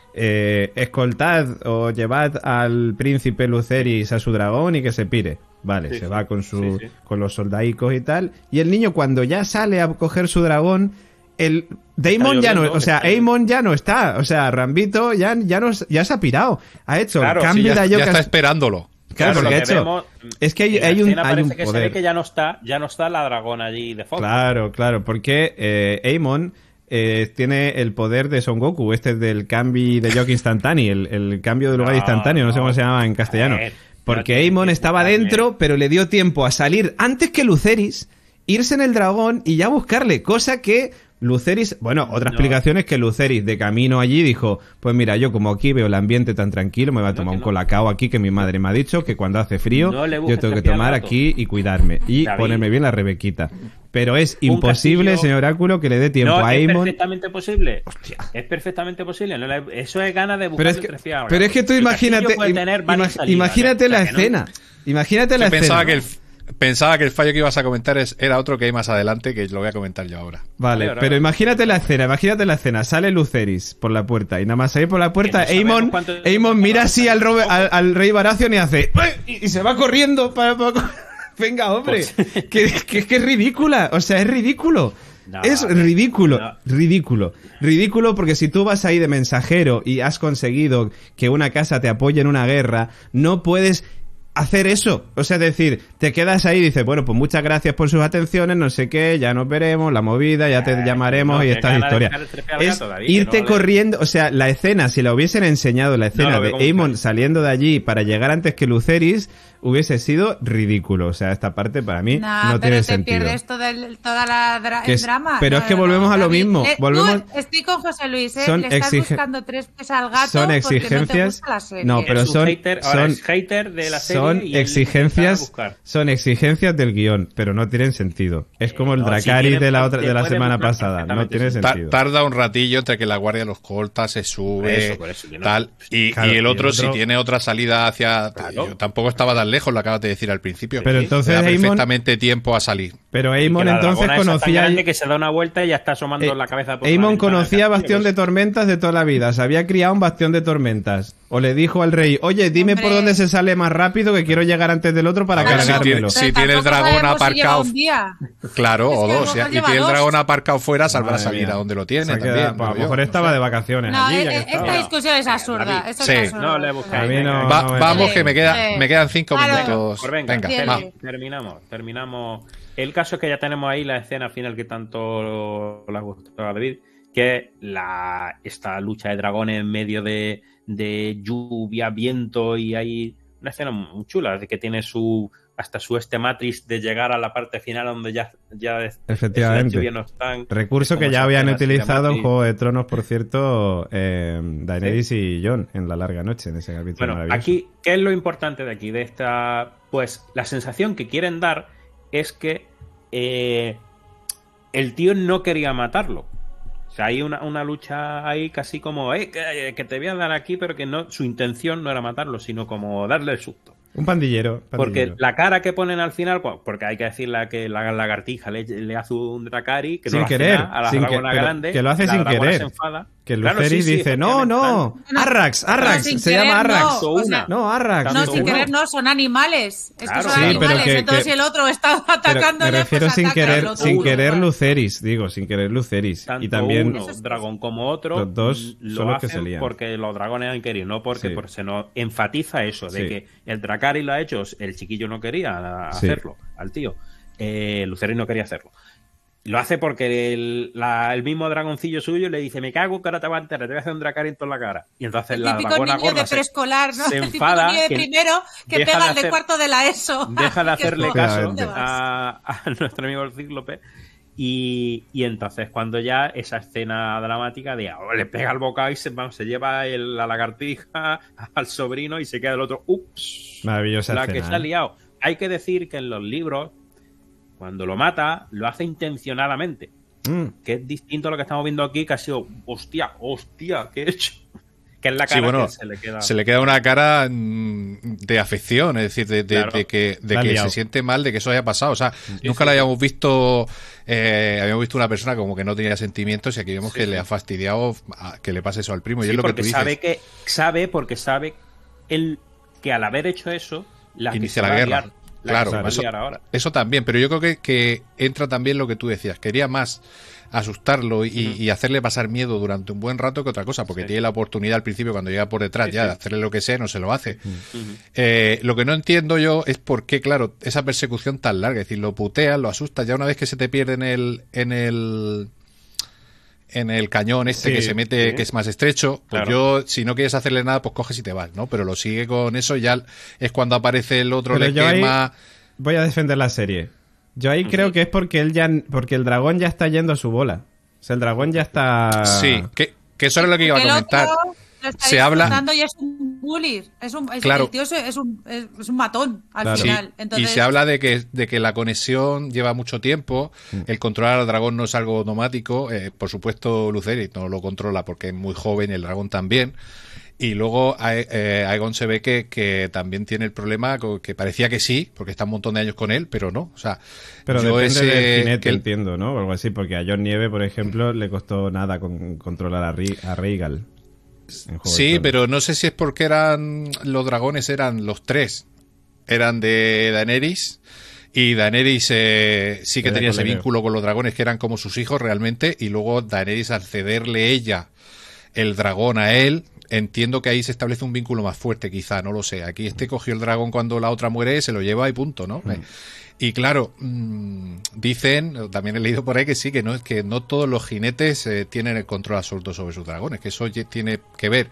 eh, escoltad o llevad al príncipe Lucerys a su dragón y que se pire. Vale, Sí, se sí. va con su Sí, sí. con los soldaicos y tal. Y el niño cuando ya sale a coger su dragón, el Daemon ya no, lloviendo, o sea, está- Aemon ya no está, o sea, Rambito ya ya no ya se ha pirado. Ha hecho Claro, el Sí, cambio ya, de ya Ayoka. está esperándolo. Claro, Claro, porque lo ha que hecho- vemos, es que hay, en la hay un escena hay parece un que se ve poder. que ya no está, ya no está la dragón allí de fondo. Claro, claro, porque eh, Aemon eh, tiene el poder de Son Goku, este es del cambio de Yoke Instantáneo, el, el cambio de lugar No, instantáneo, no sé no. cómo se llama en castellano. A ver, Porque no tiene Aemon que estaba explicarme. dentro, pero le dio tiempo a salir antes que Lucerys, irse en el dragón y ya buscarle, cosa que Lucerys, bueno, otra No. explicación es que Lucerys de camino allí dijo, pues mira, yo como aquí veo el ambiente tan tranquilo, me voy a No, tomar que un no. colacao aquí que mi madre me ha dicho que cuando hace frío No le yo busques tengo que el pie al tomar gato. aquí y cuidarme y David. ponerme bien la rebequita. Pero es Un imposible, castillo- señor Oráculo, que le dé tiempo No, a es Aemon. perfectamente posible. Es perfectamente posible. No le- eso es ganas de buscar Pero es, el que, tres pies al pero es gato. que tú El imagínate, castillo puede im- tener varias ima- salidas, imagínate ¿no? O la sea, que no- escena. Imagínate la Yo pensaba que, escena. el, pensaba que el fallo que ibas a comentar es, era otro que hay más adelante, que lo voy a comentar yo ahora. Vale, Vale, pero ahora- imagínate la escena, imagínate la escena. Sale Lucerys por la puerta y nada más salir por la puerta, Que no sabemos Aemon, cuánto tiempo Aemon mira va a así estar al, Robe- tampoco. al, al rey Baratheon y hace "¡Uy!", y, y se va corriendo para... para- Venga, hombre, Pues- que, que, que es ridícula, o sea, es ridículo. No, es a ver, ridículo, no. ridículo. Ridículo porque si tú vas ahí de mensajero y has conseguido que una casa te apoye en una guerra, no puedes hacer eso. O sea, decir, te quedas ahí y dices, bueno, pues muchas gracias por sus atenciones, no sé qué, ya nos veremos, la movida, ya te Eh, llamaremos no, y que estas gana de historias. dejar el trepe al Es gato, David, que irte no le- corriendo, o sea, la escena, si la hubiesen enseñado, la escena lo ve de como Aemon un- saliendo de allí para llegar antes que Lucerys, hubiese sido ridículo. O sea, esta parte para mí Nah, no pero tiene te sentido. pierdes todo el, toda la dra- Que el es- drama. pero es que volvemos a lo David, mismo, le- tú- volvemos- estoy con José Luis, ¿eh? Son Le estás exige- buscando tres pies al gato son porque exigencias- no te gusta la serie. no, pero Es un son- hater, ahora son- es hater de la serie son y él intenta exigencias buscar. son exigencias del guión, pero no tienen sentido. Es como el No, si Dracarys tiene- de la otra te de la puede semana buscar pasada, no perfectamente tiene sentido. Ta- sentido. tarda un ratillo entre que la guardia los corta, se sube, Por eso, por eso, yo no- tal. Y, Claro, y el y otro, el otro- si tiene otra salida hacia... Claro. Yo tampoco estaba tan lejos, lo acabas de decir al principio. Pero entonces Te da Aemon- perfectamente tiempo a salir. Pero Que Aemon la entonces dragona esa tan conocía grande que se da una vuelta y ya está asomando Eh, la cabeza por Aemon la ventana conocía del castillo, Bastión de pues. Tormentas de toda la vida, se había criado un Bastión de Tormentas. O le dijo al rey, oye, dime Hombre. por dónde se sale más rápido que quiero llegar antes del otro para Claro, si tiene- cargármelo. si Pero tiene el tampoco dragón sabemos si lleva aparcado- un día. Claro, Es o que a lo dos. mejor Y lleva tiene el dos. dragón aparcado fuera, sabrá Madre salir mía. a donde lo Se tiene ha también. quedado- pues, a lo digo yo. mejor estaba de vacaciones No, allí, eh, ya que eh, estaba. esta discusión es absurda. David, Eso sí, es absurdo. no le busques. A mí no- Va- no me- vamos, Sí, que me, queda, sí. me quedan cinco Claro. minutos. Pues venga, Venga, Bien. va. termi- terminamos, terminamos. El caso es que ya tenemos ahí la escena final que tanto le ha gustado a David, que es la, esta lucha de dragones en medio de, de lluvia, viento, y hay una escena muy chula, de que tiene su hasta su este matrix de llegar a la parte final donde ya, ya es- Efectivamente. esas lluvias no están. Recurso Como que ya esa habían escena así de utilizado en Matrix. Juego de Tronos, por cierto, eh, Daenerys y Jon en La Larga Noche, en ese capítulo Bueno, maravilloso. aquí, ¿qué es lo importante de aquí? De esta, pues la sensación que quieren dar es que eh, el tío no quería matarlo. O sea, hay una, una lucha ahí casi como, eh, que, que te voy a dar aquí, pero que no, su intención no era matarlo, sino como darle el susto. Un pandillero. Porque pandillero. la cara que ponen al final, pues, porque hay que decirle que la lagartija le, le hace un Dracari, que Sin no le hace querer, nada a la sin que- dragona pero grande, que lo hace la sin dragona querer. se enfada. Que Claro, Lucerys sí, sí, dice, no, no, No, Arrax, Arrax, sin se querer, llama Arrax. no, Tanto o sea, una. No, Arrax. No, Tanto sin uno. querer no, son animales. Es Claro, que son sí, animales. pero que- Entonces que- si el otro está Pero atacándole, me refiero pues sin ataca al querer, otro. sin Uno, querer vale. Lucerys, digo, sin querer Lucerys. Tanto Y también uno, Eso es- dragón como otro, los dos mm, son lo los que se hacen lían. porque los dragones han querido, no porque Sí. por- se nos enfatiza eso, de Sí. que el Dracari lo ha hecho, el chiquillo no quería Sí. hacerlo, al tío. Eh, Lucerys no quería hacerlo. Lo hace porque el, la- el mismo dragoncillo suyo le dice, me cago que ahora te va a enterar, te voy a hacer un Dracari en toda la cara. Y entonces El la típico dragona niño gorda de se- preescolar, ¿no? se El típico enfada niño de que primero que deja pega de al de hacer- cuarto de la ESO. deja de Que es hacerle como, caso ¿dónde vas? a, a nuestro amigo el cíclope y, y entonces cuando ya esa escena dramática de oh, le pega el bocado y se, vamos, se lleva el- la lagartija al sobrino y se queda el otro ups, Maravillosa la escena, que se ha ¿eh? liado. Hay que decir que en los libros cuando lo mata lo hace intencionadamente, Mm. que es distinto a lo que estamos viendo aquí, que ha sido hostia, hostia, ¿qué he hecho? Que es la cara Sí, bueno, que se le queda. Se le queda una cara mm, de afección, es decir, de, de, Claro. de que, de La ha que liado. se siente mal de que eso haya pasado. O sea, Sí, nunca sí, lo sí. habíamos visto, eh, habíamos visto una persona como que no tenía sentimientos y aquí vemos Sí, que sí. le ha fastidiado a- que le pase eso al primo. y Sí, es lo que tú porque dices. sabe que sabe porque sabe él que al haber hecho eso la que Inicia se la va a guerra. liar, la Claro, que se va a eso- liar ahora. Eso también, pero yo creo que, que entra también lo que tú decías. Quería más asustarlo y, Ujú. y hacerle pasar miedo durante un buen rato que otra cosa, porque Sí. tiene la oportunidad al principio cuando llega por detrás Sí, ya sí. de hacerle lo que sea, no se lo hace. Ujú. Eh, lo que no entiendo yo es por qué, claro, esa persecución tan larga, es decir, lo puteas, lo asustas, ya una vez que se te pierde en el en el en el cañón este Sí, que se mete, sí. que es más estrecho, pues Claro. yo, si no quieres hacerle nada, pues coges y te vas, ¿no? Pero lo sigue con eso y ya es cuando aparece el otro, Pero le yo ahí- quema. Voy a defender la serie. Yo ahí creo que es porque él ya, porque el dragón ya está yendo a su bola. O sea, el dragón ya está. Sí, que, que eso era lo que iba a El comentar. otro lo está Se habla- disfrutando y es un bully. Es un, es, Claro. El tío es, es un, es, es un matón al Claro. Sí, final. Entonces, y se habla de que, de que la conexión lleva mucho tiempo, el controlar al dragón no es algo automático, eh, por supuesto Lucerys no lo controla porque es muy joven y el dragón también, y luego Ae- eh, Aegon se ve que, que también tiene el problema, co- que parecía que sí, porque está un montón de años con él, pero no, o sea, Pero yo depende ese- del jinete, que él- entiendo, ¿no? O algo así, porque a John Nieve, por ejemplo, le costó nada con, controlar a, Ri- a Rhaegal. en Juego de Sí, Tronos. pero no sé si es porque eran los dragones, eran los tres. Eran de Daenerys. Y Daenerys eh, sí que Era tenía ese colegueo. vínculo con los dragones, que eran como sus hijos realmente. Y luego Daenerys, al cederle ella el dragón a él, entiendo que ahí se establece un vínculo más fuerte, quizá, no lo sé. Aquí este cogió el dragón cuando la otra muere, se lo lleva y punto, ¿no? Mm. Y claro, mmm, dicen, también he leído por ahí que sí, que no es que no todos los jinetes eh, tienen el control absoluto sobre sus dragones, que eso ye- tiene que ver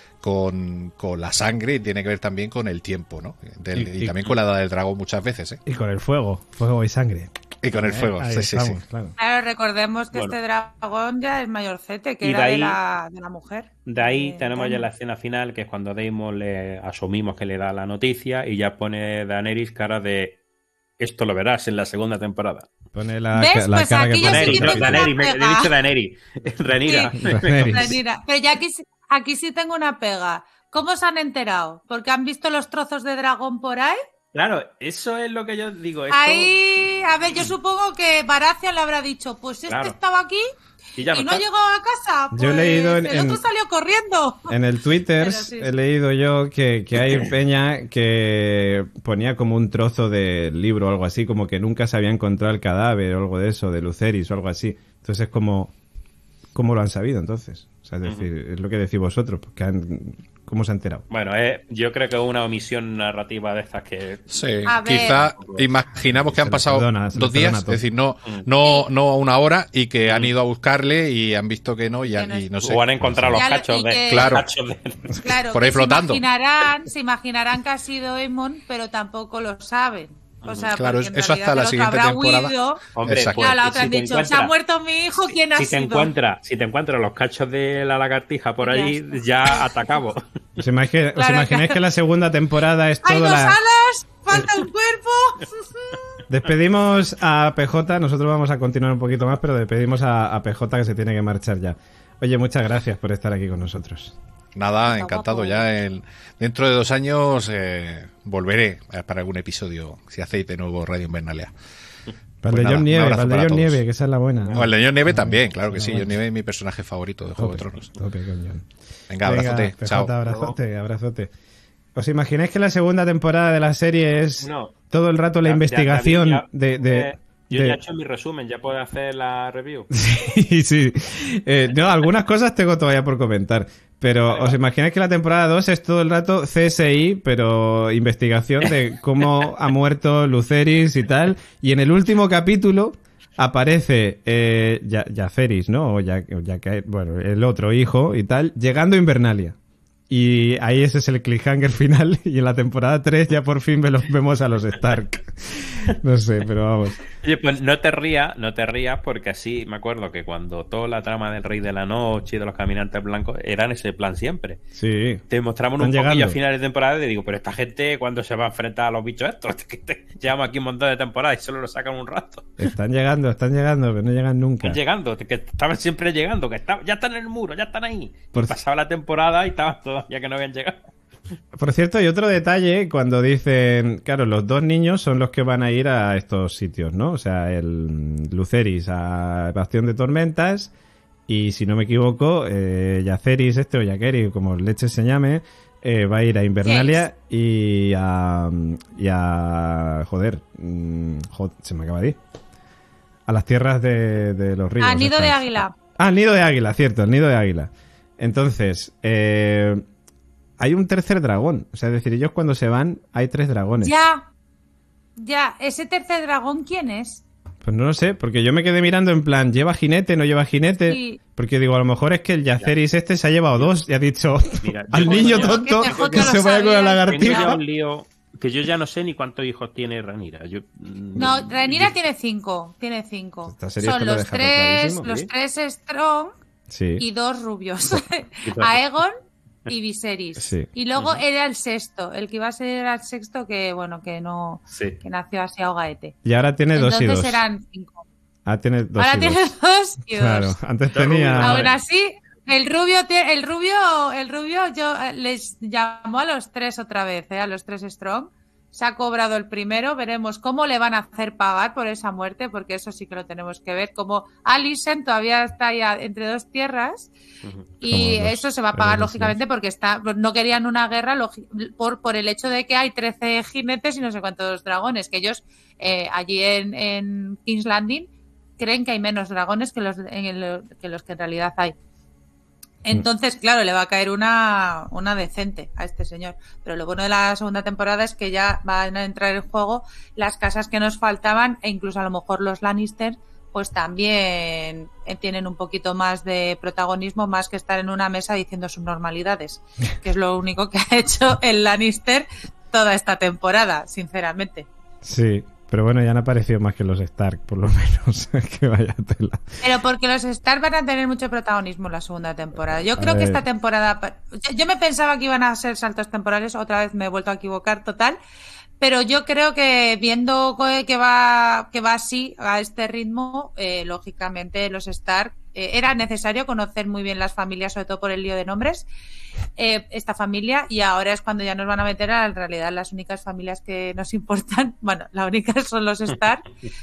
con, con la sangre y tiene que ver también con el tiempo, ¿no? Del- Y- y, y- también con la edad del dragón muchas veces, ¿eh? Y con el fuego, fuego y sangre. Y con el fuego, Ahí sí, sí, estamos, sí. claro. claro, recordemos que Bueno. este dragón ya es mayorcete, que Y de era de, ahí- la, de la mujer. De ahí Eh, tenemos ya Daemon. la escena final, que es cuando Daemon le asumimos que le da la noticia y ya pone Daenerys cara de esto lo verás en la segunda temporada. Pone la, ¿Ves? la Pues cara que aquí yo pone. sí Daenerys, que no, tengo Daenerys, una me, he pega. dicho Daenerys. Ranira. Sí. Daenerys. Ranira. Pero ya aquí, sí- aquí sí tengo una pega. ¿Cómo se han enterado? ¿Porque han visto los trozos de dragón por ahí? Claro, eso es lo que yo digo. Esto... Ahí, a ver, yo supongo que Baratheon le habrá dicho, pues este Claro. estaba aquí Y ya no y no está. llegó a casa. Pues Yo he leído en- el otro en- salió corriendo. En el Twitter Pero sí. he leído yo que, que hay peña que ponía como un trozo de libro o algo así, como que nunca se había encontrado el cadáver o algo de eso, de Lucerys o algo así. Entonces es como, ¿cómo lo han sabido entonces? O sea, es decir, es lo que decís vosotros, porque han, ¿cómo se ha enterado? Bueno, eh, yo creo que es una omisión narrativa de estas que... Sí, A ver. quizá imaginamos que Se han le pasado perdona, se le dos días, perdona es todo. decir, no, Mm. no, no una hora, y que han ido a buscarle y han visto que no, y, Que han- no y es- no sé. O han encontrado los Ya lo- cachos y de... que- Claro. cachos de- Claro, Por ahí que flotando. Se imaginarán, se imaginarán que ha sido Aemon, pero tampoco lo saben. O sea, Claro, porque en eso hasta realidad la el otro siguiente habrá temporada. huido, Hombre, Exacto. y a la pues, otra si han te dicho, se ha encuentras- muerto mi hijo, ¿quién ha si te sido? encuentras si te encuentras los cachos de la lagartija por Ya ahí, está. ya atacamos. ¿Os, imagi- os Claro, imagináis claro. que la segunda temporada es Hay toda dos la... alas, falta un cuerpo. Despedimos a P J, nosotros vamos a continuar un poquito más, pero despedimos a, a P J que se tiene que marchar ya. Oye, muchas gracias por estar aquí con nosotros. Nada, Está encantado. guapo. Ya en- dentro de dos años eh, volveré para algún episodio, si hacéis de nuevo Radio Invernalia. Para el Pues de nada, John un Nieve, abrazo para el de para John todos. Nieve, que esa es la buena. O el de John Nieve también, claro que Ah, sí. bueno. John Nieve es mi personaje favorito de Juego de Tope, Tronos. tope con John. Venga, abrazote. P J, Chao. abrazote, abrazote. ¿Os imagináis que la segunda temporada de la serie es No. todo el rato la Ya- ya- investigación ya- de... de- eh, yo de- ya he hecho mi resumen, ya puedo hacer la review. Sí, sí. Eh, no, algunas cosas tengo todavía por comentar. Pero Vale, ¿os vale. imagináis que la temporada dos es todo el rato C S I, pero investigación de cómo ha muerto Lucerys y tal? Y en el último capítulo aparece eh, Ya- Jaehaerys, ¿no? O ya, o ya que, bueno, el otro hijo y tal, llegando a Invernalia. Y ahí ese es el cliffhanger final. Y en la temporada tres ya por fin vemos a los Stark. No sé, pero vamos. Oye, pues no te rías, no te rías, porque así me acuerdo que cuando toda la trama del Rey de la Noche y de los Caminantes Blancos era en ese plan siempre. Sí. Te mostramos un poquillo a finales de temporada y te digo, pero esta gente, ¿cuándo se va a enfrentar a los bichos estos? Llevamos aquí un montón de temporadas y solo lo sacan un rato. Están llegando, están llegando, pero no llegan nunca. Están llegando, que estaban siempre llegando, que está, ya están en el muro, ya están ahí. Por... Pasaba la temporada y estaban todavía que no habían llegado. Por cierto, hay otro detalle cuando dicen, claro, los dos niños son los que van a ir a estos sitios, ¿no? O sea, el Lucerys a Bastión de Tormentas y, si no me equivoco, eh, Yaceris este o Jaehaerys, como leche se llame, eh, va a ir a Invernalia y a, y a... Joder, joder, se me acaba de ir. A las tierras de, de los ríos. A Nido estas. de Águila. Ah, el Nido de Águila, cierto, el Nido de Águila. Entonces, eh... hay un tercer dragón. O sea, es decir, ellos cuando se van, hay tres dragones. Ya, ya. ¿Ese tercer dragón quién es? Pues no lo sé, porque yo me quedé mirando en plan, ¿lleva jinete, no lleva jinete? Sí. Porque digo, a lo mejor es que el Yaceris este se ha llevado dos y ha dicho Mira, al yo niño yo tonto que, que se vaya con la Tengo ya lagartija. un lío que yo ya no sé ni cuántos hijos tiene Rhaenyra. Yo, No, Rhaenyra tiene cinco. Tiene cinco. Esta serie Son esto lo los deja tres, clarísimo, los ¿sí? tres Strong Sí. y dos rubios. Aegon y Viserys. Sí. Y luego Ujú. era el sexto, el que iba a ser el sexto que, bueno, que no, Sí. que nació así ahogaete. Y ahora tiene dos y Entonces dos. eran cinco. Ahora tiene dos Ahora y tiene dos. dos y dos. Claro, antes Dos tenía... rubios. Aún así, el rubio, tie- el rubio, el rubio, yo eh, les llamó a los tres otra vez, ¿eh? A los tres Strong. Se ha cobrado el primero, veremos cómo le van a hacer pagar por esa muerte, porque eso sí que lo tenemos que ver. Como Alicent todavía está ya entre dos tierras Ujú. y Como los eso se va a pagar héroes, lógicamente porque está, no querían una guerra logi- por, por el hecho de que hay trece jinetes y no sé cuántos dragones, que ellos eh, allí en, en King's Landing creen que hay menos dragones que los, en el- que los que en realidad hay. Entonces, claro, le va a caer una, una decente a este señor. Pero lo bueno de la segunda temporada es que ya van a entrar en juego las casas que nos faltaban e incluso a lo mejor los Lannister pues también eh, tienen un poquito más de protagonismo, más que estar en una mesa diciendo subnormalidades, que es lo único que ha hecho el Lannister toda esta temporada, sinceramente. Sí, pero bueno, ya han aparecido más que los Stark, por lo menos. Que vaya tela. Pero porque los Stark van a tener mucho protagonismo en la segunda temporada. Yo creo A que ver. esta temporada... Yo me pensaba que iban a ser saltos temporales, otra vez me he vuelto a equivocar total, pero yo creo que viendo que va, que va así, a este ritmo, eh, lógicamente los Stark... Eh, era necesario conocer muy bien las familias, sobre todo por el lío de nombres, eh, esta familia, y ahora es cuando ya nos van a meter a en realidad las únicas familias que nos importan. Bueno, las únicas son los Stark.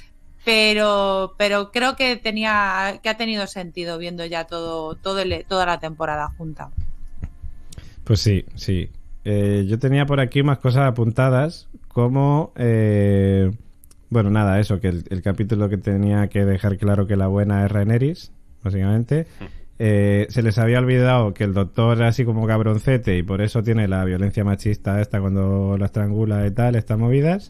Pero, pero creo que tenía, que ha tenido sentido viendo ya todo, todo el- toda la temporada junta. Pues sí, sí. Eh, yo tenía por aquí más cosas apuntadas, como... eh, bueno, nada, eso, que el, el capítulo que tenía que dejar claro que la buena es Rhaenyra, básicamente. Eh, se les había olvidado que el doctor era así como cabroncete y por eso tiene la violencia machista esta cuando la estrangula y tal, estas movidas.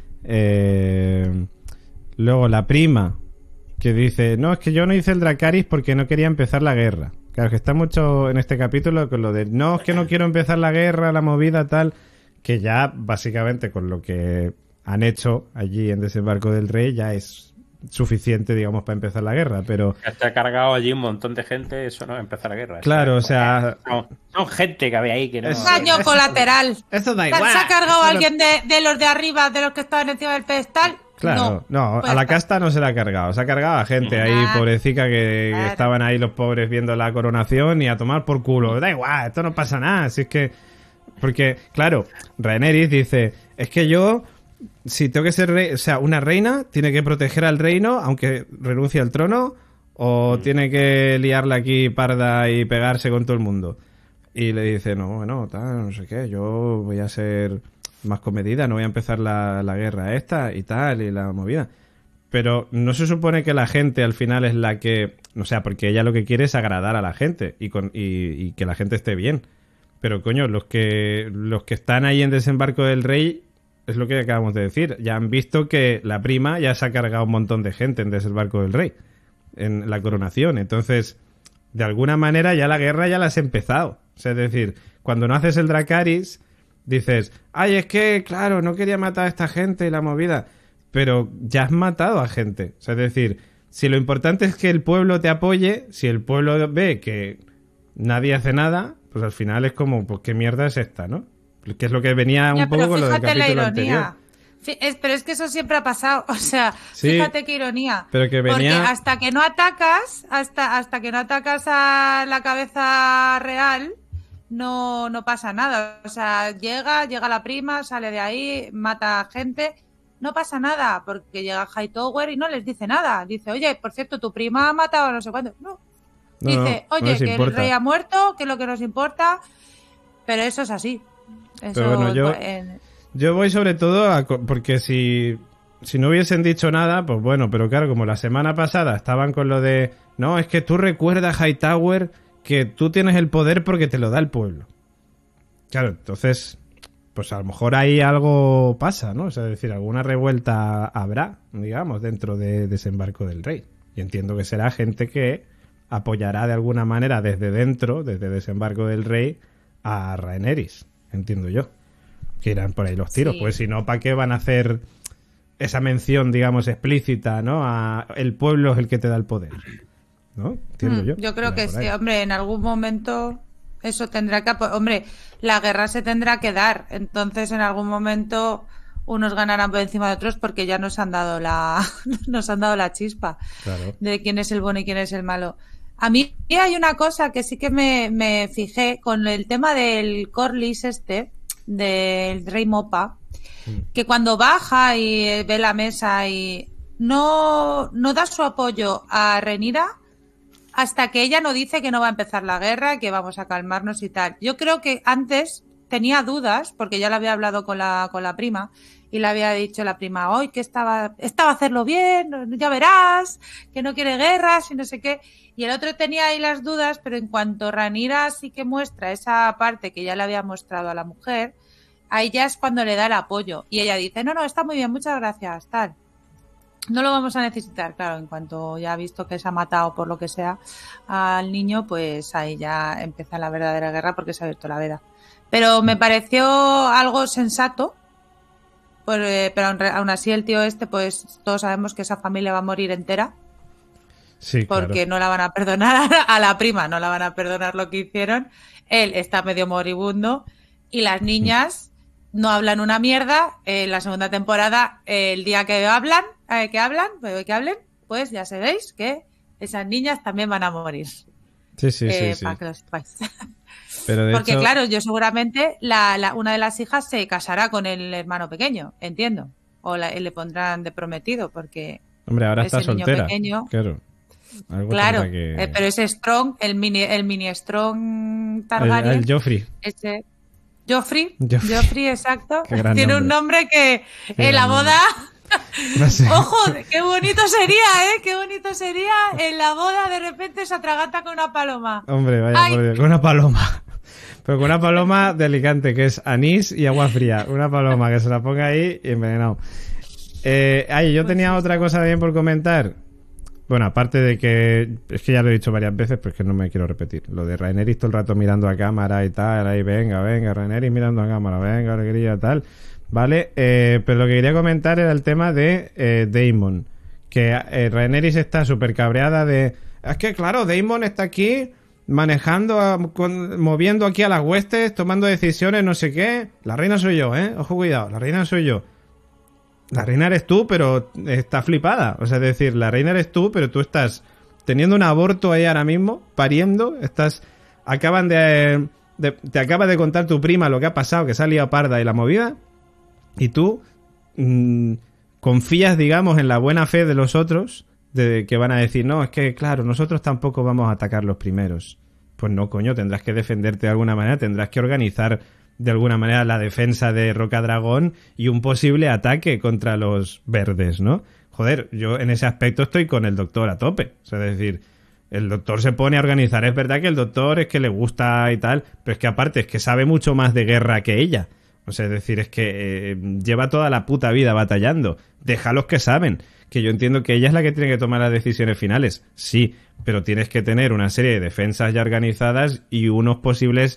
Eh, luego la prima, que dice, no, es que yo no hice el Dracarys porque no quería empezar la guerra. Claro, que está mucho en este capítulo con lo de, no, es que no quiero empezar la guerra, la movida, tal, que ya básicamente con lo que han hecho allí en Desembarco del Rey ya es suficiente, digamos, para empezar la guerra, pero... Se ha cargado allí un montón de gente, eso no es empezar la guerra. Claro, o sea... Son, son gente que había ahí que no... Es- Daño colateral. Eso da ¿Se igual. ha cargado Eso a no- alguien de, de los de arriba, de los que estaban encima del pedestal? Claro, no, Pues a la está. casta no se la ha cargado, se ha cargado a gente ahí, Ah, pobrecita, que, que claro. estaban ahí los pobres viendo la coronación y a tomar por culo. Da igual, esto no pasa nada, si es que... Porque, claro, Rhaenyra dice, es que yo, si tengo que ser rey, o sea, una reina tiene que proteger al reino, aunque renuncie al trono, o tiene que liarla aquí parda y pegarse con todo el mundo. Y le dice, no, bueno, tal, no sé qué, yo voy a ser más comedida, no voy a empezar la, la guerra esta y tal, y la movida. Pero no se supone que la gente al final es la que... O sea, porque ella lo que quiere es agradar a la gente y, con, y, y que la gente esté bien. Pero, coño, los que los que están ahí en Desembarco del Rey, es lo que acabamos de decir, ya han visto que la prima ya se ha cargado un montón de gente en Desembarco del Rey, en la coronación. Entonces, de alguna manera ya la guerra ya la has empezado. O sea, es decir, cuando no haces el Dracarys, dices, ay, es que, claro, no quería matar a esta gente y la movida. Pero ya has matado a gente. O sea, es decir, si lo importante es que el pueblo te apoye, si el pueblo ve que nadie hace nada, pues al final es como, pues qué mierda es esta, ¿no? Que es lo que venía un ya, poco con lo del fíjate la capítulo ironía. anterior. Es, pero es que eso siempre ha pasado, o sea, Sí, fíjate qué ironía. pero que venía... Porque hasta que no atacas, hasta, hasta que no atacas a la cabeza real, no, no pasa nada. O sea, llega, llega la prima, sale de ahí, mata a gente, no pasa nada, porque llega Hightower y no les dice nada. Dice, oye, por cierto, tu prima ha matado a no sé cuánto. No. No, Dice, no, no oye, les que importa. el rey ha muerto, que es lo que nos importa, pero eso es así. Eso, Pero bueno, yo- en- Yo voy sobre todo a... co- porque si, si no hubiesen dicho nada, pues bueno, pero claro, como la semana pasada estaban con lo de... No, es que tú recuerdas, Hightower, que tú tienes el poder porque te lo da el pueblo. Claro, entonces, pues a lo mejor ahí algo pasa, ¿no? O sea, es decir, alguna revuelta habrá, digamos, dentro de Desembarco del Rey. Y entiendo que será gente que apoyará de alguna manera desde dentro, desde Desembarco del Rey, a Rhaenerys, entiendo yo. Que irán por ahí los tiros, Sí. pues si no, ¿para qué van a hacer esa mención, digamos, explícita, ¿no? A el pueblo es el que te da el poder, ¿no? Entiendo Mm, yo. Yo creo Irá que por sí, ahí. hombre, en algún momento eso tendrá que... apo- Hombre, la guerra se tendrá que dar, entonces en algún momento unos ganarán por encima de otros porque ya nos han dado la nos han dado la chispa Claro. de quién es el bueno y quién es el malo. A mí hay una cosa que sí que me, me fijé con el tema del Corlys este, del Rey Mopa, que cuando baja y eh, ve la mesa y no, no da su apoyo a Rhaenyra hasta que ella no dice que no va a empezar la guerra, que vamos a calmarnos y tal. Yo creo que antes tenía dudas, porque ya le había hablado con la, con la prima, y le había dicho la prima, hoy que estaba, estaba a hacerlo bien, ya verás, que no quiere guerras y no sé qué. Y el otro tenía ahí las dudas, pero en cuanto Rhaenyra sí que muestra esa parte que ya le había mostrado a la mujer, ahí ya es cuando le da el apoyo. Y ella dice, no, no, está muy bien, muchas gracias, tal. No lo vamos a necesitar, claro, en cuanto ya ha visto que se ha matado por lo que sea al niño, pues ahí ya empieza la verdadera guerra porque se ha abierto la veda. Pero me pareció algo sensato, pues, eh, pero aún, aún así el tío este, pues todos sabemos que esa familia va a morir entera Sí, porque claro. no la van a perdonar a la prima, no la van a perdonar lo que hicieron. Él está medio moribundo y las niñas no hablan una mierda. En la segunda temporada, eh, el día que hablan, eh, que hablan, eh, que hablen, pues ya sabéis que esas niñas también van a morir. Sí, sí, Eh, sí, sí. Para que lo sepáis. Pero de Porque hecho, claro, yo seguramente la, la- una de las hijas se casará con el hermano pequeño, entiendo. O la- le pondrán de prometido, porque hombre, ahora está ese niño soltera. pequeño- Claro. Algo claro, tendrá que... eh, pero ese Strong, el mini, el mini Strong el, Targaryen, el Joffrey. ese Joffrey, Joffrey. Joffrey, exacto, Qué gran tiene un nombre que Qué en la gran boda, No sé. ojo, qué bonito sería, ¿eh? Qué bonito sería en la boda de repente se atraganta con una paloma. Hombre, vaya Ay. por Dios, con una paloma. Pero con una paloma de Alicante, que es anís y agua fría. Una paloma que se la ponga ahí y envenenado. Eh, ay, yo tenía otra cosa también por comentar. Bueno, aparte de que... Es que ya lo he dicho varias veces, pero es que no me quiero repetir. Lo de Rhaenerys todo el rato mirando a cámara y tal. Ahí, venga, venga, Rhaenerys mirando a cámara. Venga, alegría, tal. Vale, eh, pero lo que quería comentar era el tema de eh, Daemon. Que eh, Rhaenerys está súper cabreada de... Es que, claro, Daemon está aquí manejando, a- con- moviendo aquí a las huestes, tomando decisiones, no sé qué. La reina soy yo, ¿eh? Ojo, cuidado, la reina soy yo. La reina eres tú, pero está flipada. O sea, es decir, la reina eres tú, pero tú estás teniendo un aborto ahí ahora mismo, pariendo, estás... Acaban de... de- te acaba de contar tu prima lo que ha pasado, que se ha liado parda y la movida, y tú mm, confías, digamos, en la buena fe de los otros, de que van a decir, no, es que, claro, nosotros tampoco vamos a atacar los primeros. Pues no, coño, tendrás que defenderte de alguna manera, tendrás que organizar de alguna manera la defensa de Rocadragón y un posible ataque contra los verdes, ¿no? Joder, yo en ese aspecto estoy con el doctor a tope. O sea, es decir, el doctor se pone a organizar. Es verdad que el doctor es que le gusta y tal, pero es que aparte es que sabe mucho más de guerra que ella. O sea, es decir, es que eh, lleva toda la puta vida batallando. Déjalos que saben. Que yo entiendo que ella es la que tiene que tomar las decisiones finales. Sí, pero tienes que tener una serie de defensas ya organizadas y unos posibles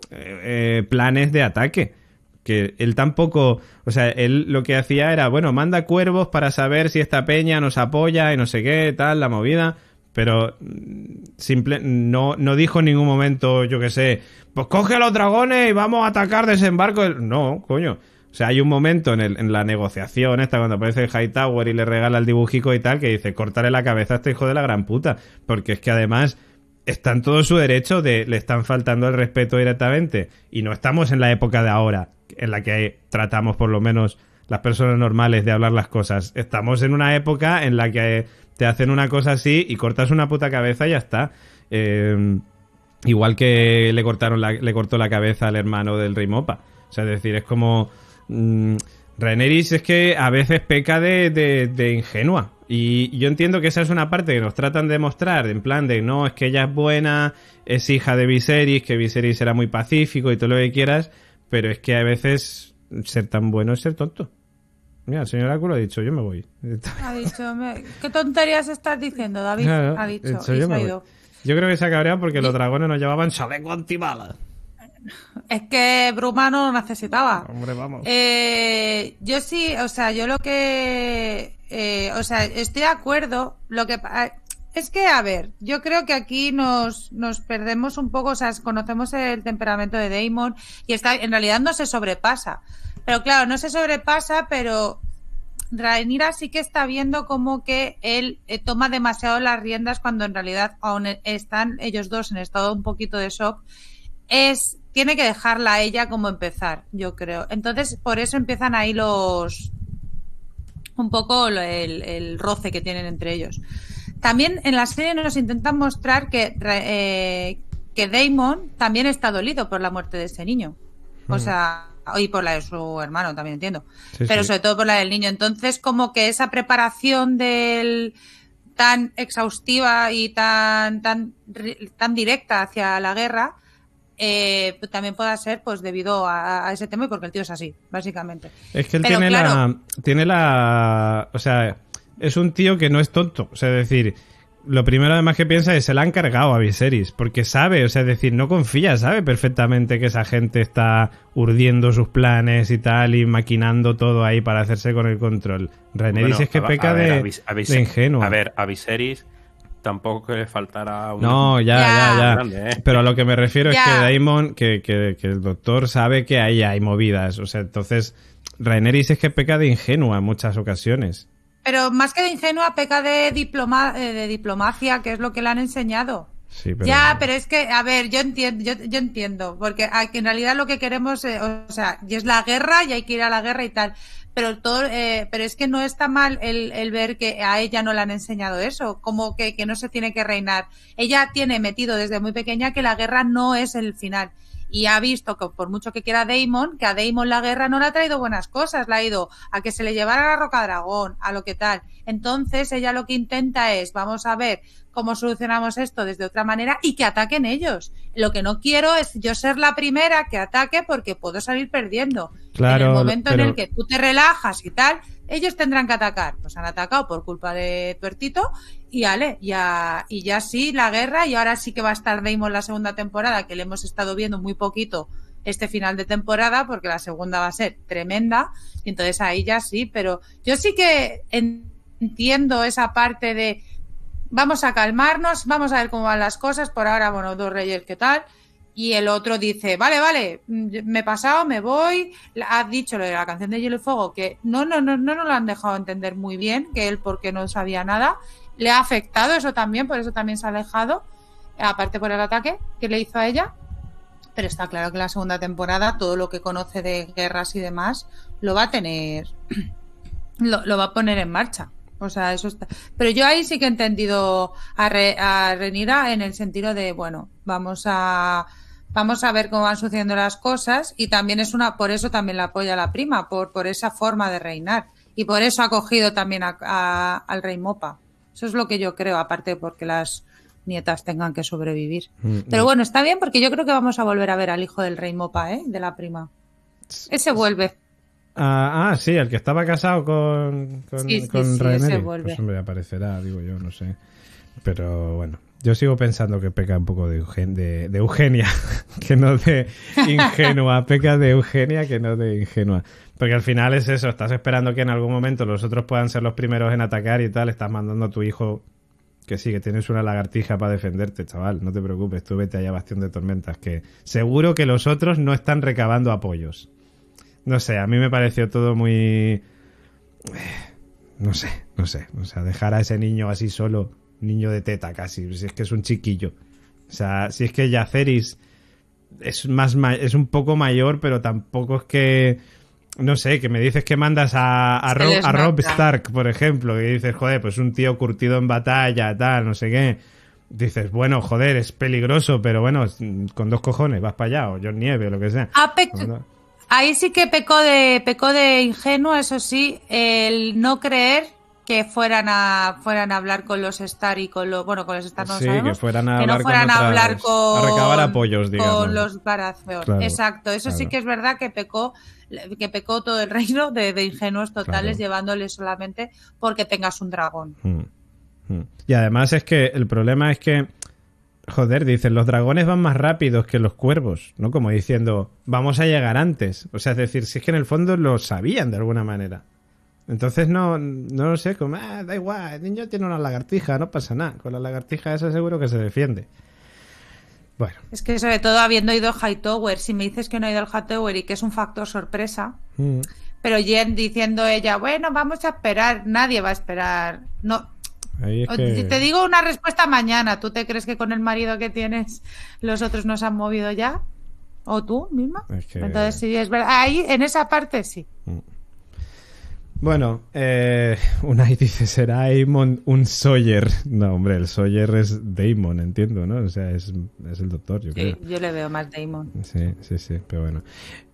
eh, planes de ataque. Que él tampoco, o sea, él lo que hacía era, bueno, manda cuervos para saber si esta peña nos apoya y no sé qué, tal, la movida, pero simple, no, no dijo en ningún momento, yo qué sé, pues coge a los dragones y vamos a atacar desembarco. No, coño. O sea, hay un momento en, el, en la negociación esta, cuando aparece el Hightower y le regala el dibujico y tal, que dice, cortarle la cabeza a este hijo de la gran puta, porque es que además está en todo su derecho de, le están faltando el respeto directamente, y no estamos en la época de ahora, en la que tratamos por lo menos las personas normales de hablar las cosas. Estamos en una época en la que te hacen una cosa así y cortas una puta cabeza y ya está. Eh, igual que le cortaron la, le cortó la cabeza al hermano del Rey Mopa. O sea, es decir, es como... Mmm, Rhaenyra es que a veces peca de, de, de ingenua. Y yo entiendo que esa es una parte que nos tratan de mostrar, en plan de, no, es que ella es buena, es hija de Viserys, que Viserys era muy pacífico y todo lo que quieras, pero es que a veces ser tan bueno es ser tonto. Mira, el señor Áculo ha dicho, yo me voy. Ha dicho, me... ¿qué tonterías estás diciendo, David? Claro, ha dicho, dicho, y yo, se ha me ido. voy. Yo creo que se ha cabreado porque y... los dragones nos llevaban chaleco antibalas. Es que Bruma no lo necesitaba. Hombre, vamos. Eh, yo sí, o sea, yo lo que... Eh, o sea, estoy de acuerdo. Lo que es que, a ver, yo creo que aquí nos, nos perdemos un poco, o sea, conocemos el temperamento de Daemon y está, en realidad no se sobrepasa. Pero claro, no se sobrepasa, pero Rhaenyra sí que está viendo como que él eh, toma demasiado las riendas cuando en realidad aún están ellos dos en estado un poquito de shock. Es... Tiene que dejarla a ella como empezar, yo creo. Entonces, por eso empiezan ahí los... un poco el, el roce que tienen entre ellos. También en la serie nos intentan mostrar que, eh, que Daemon también está dolido por la muerte de ese niño. O sea, y por la de su hermano, también entiendo. Sí, Pero sí. sobre todo por la del niño. Entonces, como que esa preparación del... tan exhaustiva y tan, tan, tan directa hacia la guerra... Eh, también pueda ser pues debido a, a ese tema y porque el tío es así, básicamente. Es que él Pero, tiene claro, la tiene la o sea, es un tío que no es tonto, o sea, es decir, lo primero además que piensa es se la han cargado a Viserys, porque sabe, o sea, es decir, no confía, sabe perfectamente que esa gente está urdiendo sus planes y tal y maquinando todo ahí para hacerse con el control. Rhaenyra bueno, es que a, peca a ver, de, a Vis, a Vis, de ingenuo. A ver, a Viserys tampoco que le faltará un... No, ya, ya, ya. ya. Grande, ¿eh? Pero a lo que me refiero ya. es que Daemon, que, que, que el doctor sabe que ahí hay movidas. O sea, entonces, Rhaenyra es que peca de ingenua en muchas ocasiones. Pero más que de ingenua, peca de, diploma, de diplomacia, que es lo que le han enseñado. Sí, pero... Ya, pero es que, a ver, yo entiendo, yo, yo entiendo, porque aquí en realidad lo que queremos, eh, o sea, y es la guerra y hay que ir a la guerra y tal. Pero todo, eh, pero es que no está mal el, el ver que a ella no le han enseñado eso, como que, que no se tiene que reinar. Ella tiene metido desde muy pequeña que la guerra no es el final. Y ha visto que por mucho que quiera Daemon, que a Daemon la guerra no le ha traído buenas cosas, le ha ido a que se le llevara la Roca Dragón, a lo que tal. Entonces ella lo que intenta es, vamos a ver cómo solucionamos esto desde otra manera y que ataquen ellos. Lo que no quiero es yo ser la primera que ataque porque puedo salir perdiendo. Claro, en el momento pero... en el que tú te relajas y tal, ellos tendrán que atacar. Pues han atacado por culpa de Tuertito y ale, ya, y ya sí, la guerra, y ahora sí que va a estar Daemon la segunda temporada, que le hemos estado viendo muy poquito este final de temporada, porque la segunda va a ser tremenda, y entonces ahí ya sí, pero yo sí que entiendo esa parte de vamos a calmarnos, vamos a ver cómo van las cosas, por ahora, bueno, dos reyes, ¿qué tal? Y el otro dice, vale, vale, me he pasado, me voy. Has dicho lo de la canción de Hielo y Fuego, que no, no, no, no nos lo han dejado entender muy bien, que él porque no sabía nada. Le ha afectado eso también, por eso también se ha alejado, aparte por el ataque que le hizo a ella. Pero está claro que la segunda temporada, todo lo que conoce de guerras y demás, lo va a tener, lo, lo va a poner en marcha. O sea, eso está. Pero yo ahí sí que he entendido a, Re, a Rhaenyra en el sentido de, bueno, vamos a vamos a ver cómo van sucediendo las cosas, y también es una, por eso también la apoya la prima, por, por esa forma de reinar. Y por eso ha cogido también a, a, al rey Mopa. Eso es lo que yo creo, aparte porque las nietas tengan que sobrevivir. Mm, Pero bueno, está bien porque yo creo que vamos a volver a ver al hijo del rey Mopa, ¿eh? De la prima. Ese vuelve. Ah, ah, sí, el que estaba casado con, con, sí, sí, con sí, Rhaenyra. ese vuelve. Pues hombre, aparecerá, digo yo, no sé. Pero bueno, Yo sigo pensando que peca un poco de, Eugen de, de Eugenia, que no de ingenua. Peca de Eugenia que no de ingenua. Porque al final es eso, estás esperando que en algún momento los otros puedan ser los primeros en atacar y tal, estás mandando a tu hijo que sí, que tienes una lagartija para defenderte, chaval, no te preocupes, tú vete allá a Bastión de Tormentas, que seguro que los otros no están recabando apoyos. No sé, a mí me pareció todo muy... No sé, no sé, o sea, dejar a ese niño así solo, niño de teta casi, si es que es un chiquillo. O sea, si es que Jaehaerys es, más ma es un poco mayor, pero tampoco es que... No sé, que me dices que mandas a, a, Rob, a Robb Stark, por ejemplo, y dices, joder, pues un tío curtido en batalla, tal, no sé qué. Dices, bueno, joder, es peligroso, pero bueno, con dos cojones, vas para allá, o Jon Nieve, o lo que sea. Ah, bueno. Ahí sí que pecó de, pecó de ingenuo, eso sí, el no creer que fueran a fueran a hablar con los Stark y con los bueno con los Stark no sí, sabemos, que fueran a que hablar, no fueran con a, otras, hablar con a recabar apoyos, digamos, con los Baratheon. Claro, exacto, eso claro. Sí que es verdad que pecó que pecó todo el reino de, de ingenuos totales, claro. Llevándole solamente porque tengas un dragón. Hmm. Hmm. Y además es que el problema es que joder, dicen, los dragones van más rápidos que los cuervos, ¿no? Como diciendo, vamos a llegar antes. O sea, es decir, si es que en el fondo lo sabían de alguna manera. Entonces no, no lo sé, como, ah, da igual, el niño tiene una lagartija, no pasa nada. Con la lagartija esa seguro que se defiende. Bueno. Es que sobre todo habiendo ido a Hightower, si me dices que no ha ido al Hightower y que es un factor sorpresa, mm. pero Jen diciendo ella, bueno, vamos a esperar, nadie va a esperar. No. Ahí es que... Te digo una respuesta mañana. ¿Tú te crees que con el marido que tienes los otros no se han movido ya? ¿O tú misma? Es que... Entonces sí, es verdad. Ahí, en esa parte sí. Bueno, eh, Unai dice, ¿será Aemon un Sawyer? No, hombre, el Sawyer es Daemon, entiendo, ¿no? O sea, es, es el doctor, yo creo. Sí, yo le veo más Daemon. Sí, sí, sí, pero bueno.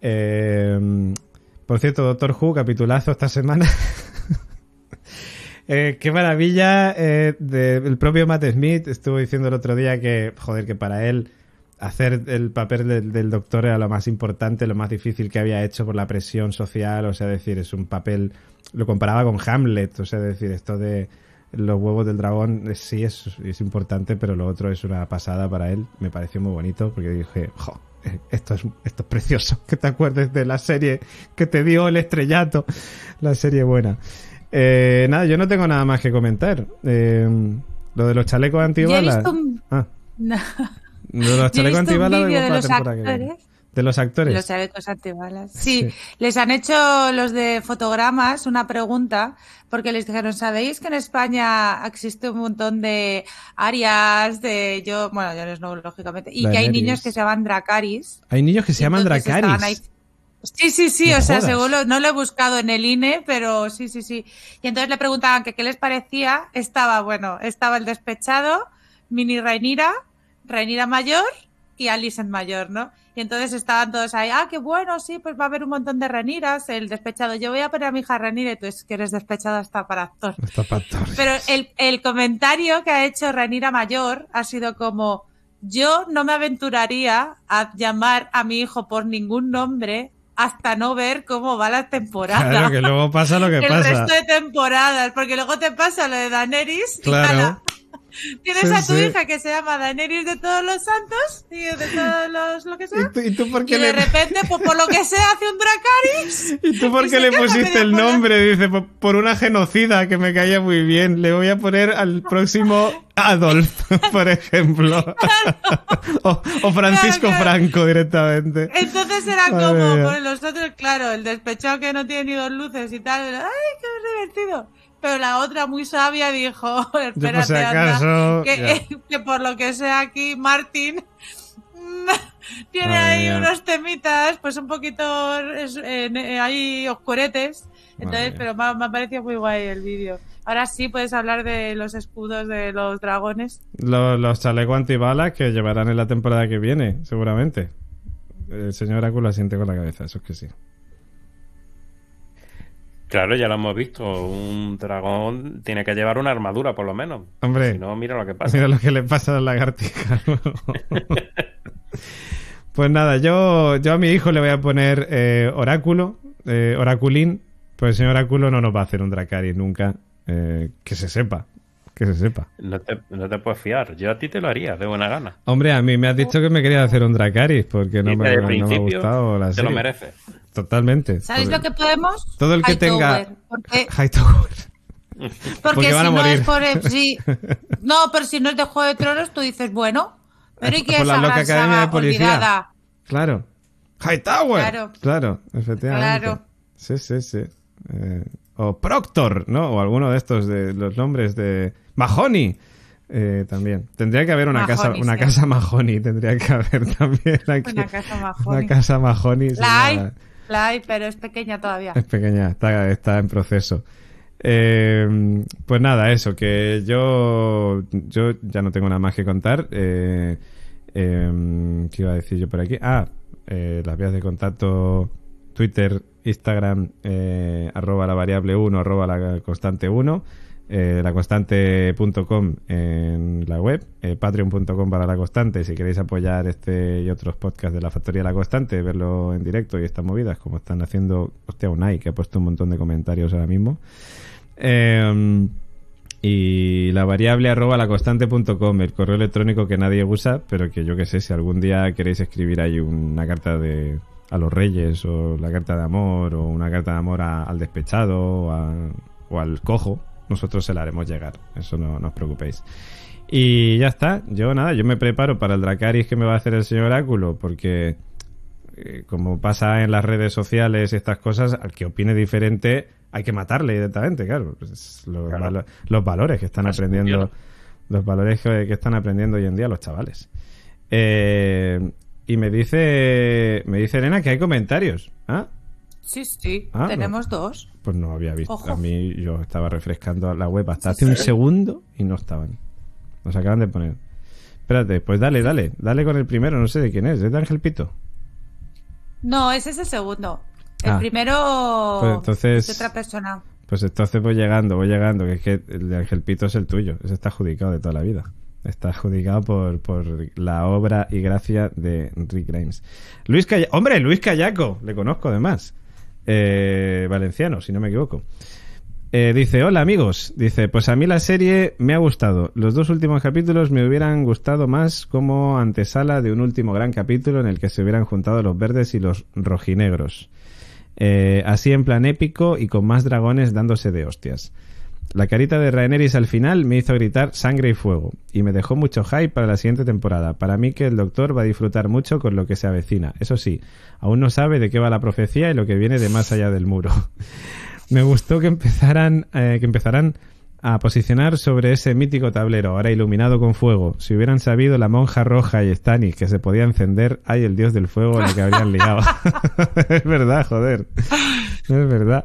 Eh, por cierto, Doctor Who, capitulazo esta semana. Eh, qué maravilla, eh, de, el propio Matt Smith estuvo diciendo el otro día que, joder, que para él hacer el papel del, del doctor era lo más importante, lo más difícil que había hecho por la presión social, o sea, decir, es un papel, lo comparaba con Hamlet, o sea, decir, esto de los huevos del dragón, sí es, es importante, pero lo otro es una pasada para él, me pareció muy bonito, porque dije, jo, esto es, esto es precioso, que te acuerdes de la serie que te dio el estrellato, la serie buena. Eh, nada, yo no tengo nada más que comentar. Eh, lo de los chalecos antibalas. Un... Ah. No. Lo de los chalecos antibalas de, de los actores. De los actores. Los chalecos antibalas. Sí, sí, les han hecho los de fotogramas una pregunta porque les dijeron, ¿sabéis que en España existe un montón de Arias, de yo, bueno, yo no, lógicamente, y Daenerys. Que hay niños que se llaman Dracarys? Hay niños que se llaman Dracarys. Sí, sí, sí, no o sea, jodas. seguro, no lo he buscado en el I N E, pero sí, sí, sí. Y entonces le preguntaban que qué les parecía. Estaba, bueno, estaba el despechado, Mini Rhaenyra, Rhaenyra mayor y Alicent mayor, ¿no? Y entonces estaban todos ahí, ah, qué bueno, sí, pues va a haber un montón de Rhaenyras, el despechado. Yo voy a poner a mi hija Rhaenyra y tú es que eres despechado hasta para actor. Hasta para actor. Pero el, el comentario que ha hecho Rhaenyra mayor ha sido como, yo no me aventuraría a llamar a mi hijo por ningún nombre hasta no ver cómo va la temporada. Claro, que luego pasa lo que el pasa. El resto de temporadas, porque luego te pasa lo de Daenerys. Claro. Y ala, tienes sí, a tu sí. hija que se llama Daenerys de todos los santos y de todos los lo que sea. ¿Y tú, y tú por qué y le... de repente, pues por lo que sea, hace un Dracarys. ¿Y tú por qué le pusiste el nombre? Dice, por, por una genocida que me caía muy bien. Le voy a poner al próximo Adolf, por ejemplo. o, o Francisco claro, claro. Franco directamente. Entonces era como, por los otros, claro, el despechado que no tiene ni dos luces y tal. ¡Ay, qué divertido! Pero la otra muy sabia dijo, espérate, si acaso, anda, que, que por lo que sea aquí Martin tiene Madre ahí mía. Unos temitas, pues un poquito eh, ahí oscuretes. Entonces, pero me, me ha parecido muy guay el vídeo. Ahora sí puedes hablar de los escudos de los dragones. Los, los chalecos antibalas que llevarán en la temporada que viene, seguramente. El señor Oráculo asiente con la cabeza, eso es que sí. Claro, ya lo hemos visto. Un dragón tiene que llevar una armadura, por lo menos. Hombre, si no, mira lo que pasa. Mira lo que le pasa a la lagartija. Pues nada, yo, yo a mi hijo le voy a poner eh, Oráculo, eh, Oraculín. Pues el señor Oráculo no nos va a hacer un Dracarys nunca. Eh, que se sepa. que se sepa. No te, no te puedes fiar. Yo a ti te lo haría, de buena gana. Hombre, a mí me has dicho que me querías hacer un Dracarys porque no, Y me, desde el no me ha principio gustado la te serie. lo mereces. Totalmente. ¿Sabéis Todo- lo que podemos? Todo el que Hightower, tenga Porque, Hightower. porque, porque van si a no morir. es por el- si- no, pero si no es de Juego de Tronos, tú dices, bueno, pero ¿y Por quién es la esa loca gran academia saga de policía. olvidada? Claro. Hightower. Claro. Claro, efectivamente. Claro. Sí, sí, sí. Eh, o Proctor, ¿no? O alguno de estos de los nombres de Mahoney. Eh, también. Tendría que haber una Mahoney, casa, una sí. casa Mahoney. Tendría que haber también aquí. Una casa Mahoney. Una casa Mahoney. La hay, sería- la hay, pero es pequeña todavía. Es pequeña, está, está en proceso. Eh, pues nada, eso, que yo, yo ya no tengo nada más que contar. Eh, eh, ¿Qué iba a decir yo por aquí? Ah, eh, las vías de contacto: Twitter, Instagram, eh, arroba la variable uno, arroba la constante uno, eh, laconstante punto com en la web, eh, patreon punto com para la constante, si queréis apoyar este y otros podcasts de la Factoría La Constante, verlo en directo y estas movidas, como están haciendo, hostia, Unai, que ha puesto un montón de comentarios ahora mismo. Eh, y la variable arroba laconstante punto com, el correo electrónico que nadie usa, pero que yo que sé, si algún día queréis escribir ahí una carta de a los reyes, o la carta de amor, o una carta de amor a- al despechado, o, a- o al cojo, nosotros se la haremos llegar, eso no, no os preocupéis. Y ya está, yo nada, yo me preparo para el Dracarys que me va a hacer el señor Oráculo, porque eh, como pasa en las redes sociales y estas cosas, al que opine diferente hay que matarle directamente, claro. Pues los, Claro. valo- los valores que están Así aprendiendo, funciona. los valores que, que están aprendiendo hoy en día los chavales. Eh, y me dice, me dice Elena que hay comentarios. ¿Ah? Sí, sí, Ah, tenemos dos. Pues no había visto. Ojo. A mí yo estaba refrescando la web hasta hace un segundo y no estaban. Nos acaban de poner. Espérate, pues dale, dale. Dale con el primero, no sé de quién es. ¿Es de Ángel Pito? No, ese es el segundo. El Ah. primero Pues entonces- de otra persona. Pues entonces voy llegando, voy llegando. Que es que el de Ángel Pito es el tuyo. Ese está adjudicado de toda la vida. Está adjudicado por, por la obra y gracia de Rick Grimes. Luis Callaco. ¡Hombre, Luis Callaco! Le conozco además. Eh, valenciano, si no me equivoco. Eh, dice, hola amigos. Dice, pues a mí la serie me ha gustado. Los dos últimos capítulos me hubieran gustado más como antesala de un último gran capítulo en el que se hubieran juntado los verdes y los rojinegros. Eh, así en plan épico y con más dragones dándose de hostias. La carita de Rhaenyra al final me hizo gritar sangre y fuego y me dejó mucho hype para la siguiente temporada. Para mí que el doctor va a disfrutar mucho con lo que se avecina. Eso sí, aún no sabe de qué va la profecía y lo que viene de más allá del muro. Me gustó que empezaran, eh, que empezaran a posicionar sobre ese mítico tablero, ahora iluminado con fuego. Si hubieran sabido la monja roja y Stannis que se podía encender, ay, el dios del fuego, la que habrían liado. Es verdad, joder. Es verdad.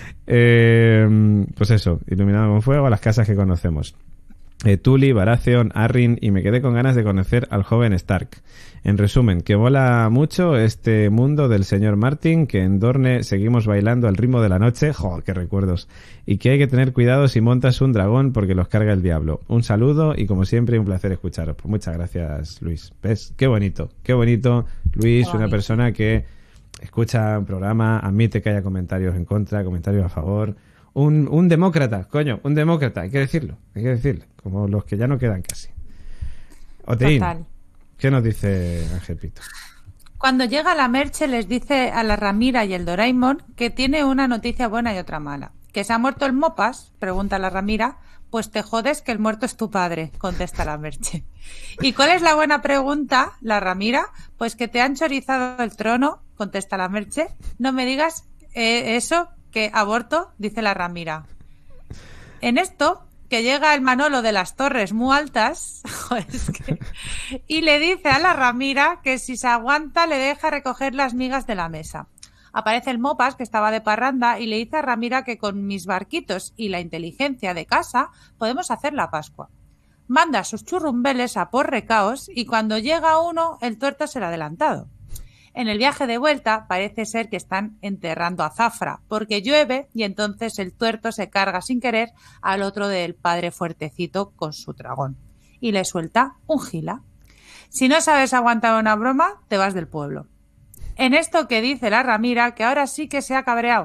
Eh, pues eso, iluminado con fuego a las casas que conocemos. Eh, Tully, Baratheon, Arryn, y me quedé con ganas de conocer al joven Stark. En resumen, que mola mucho este mundo del señor Martin, que en Dorne seguimos bailando al ritmo de la noche, ¡joder, qué recuerdos! Y que hay que tener cuidado si montas un dragón porque los carga el diablo. Un saludo y como siempre un placer escucharos. Pues muchas gracias, Luis. ¿Ves? Qué bonito, qué bonito, Luis, Qué una bonito. persona que escucha un programa, admite que haya comentarios en contra, comentarios a favor. Un, un demócrata, coño, un demócrata, hay que decirlo, hay que decirlo, como los que ya no quedan casi. Oteín, Total. ¿qué nos dice Ángel Pito? Cuando llega la Merche les dice a la Ramira y el Doraemon que tiene una noticia buena y otra mala. ¿Que se ha muerto el Mopas? Pregunta la Ramira. Pues te jodes que el muerto es tu padre, contesta la Merche. ¿Y cuál es la buena pregunta? La Ramira. Pues que te han chorizado el trono, contesta la Merche. No me digas eh, eso, que aborto, dice la Ramira. En esto, que llega el Manolo de las Torres muy altas, joder, es que- y le dice a la Ramira que si se aguanta le deja recoger las migas de la mesa. Aparece el Mopas, que estaba de parranda, y le dice a Ramira que con mis barquitos y la inteligencia de casa podemos hacer la Pascua. Manda a sus churrumbeles a por recaos y cuando llega uno, el tuerto se le ha adelantado. En el viaje de vuelta parece ser que están enterrando a Zafra, porque llueve y entonces el tuerto se carga sin querer al otro del padre fuertecito con su dragón y le suelta un gila. Si no sabes aguantar una broma, te vas del pueblo. En esto que dice la Ramira, que ahora sí que se ha cabreado,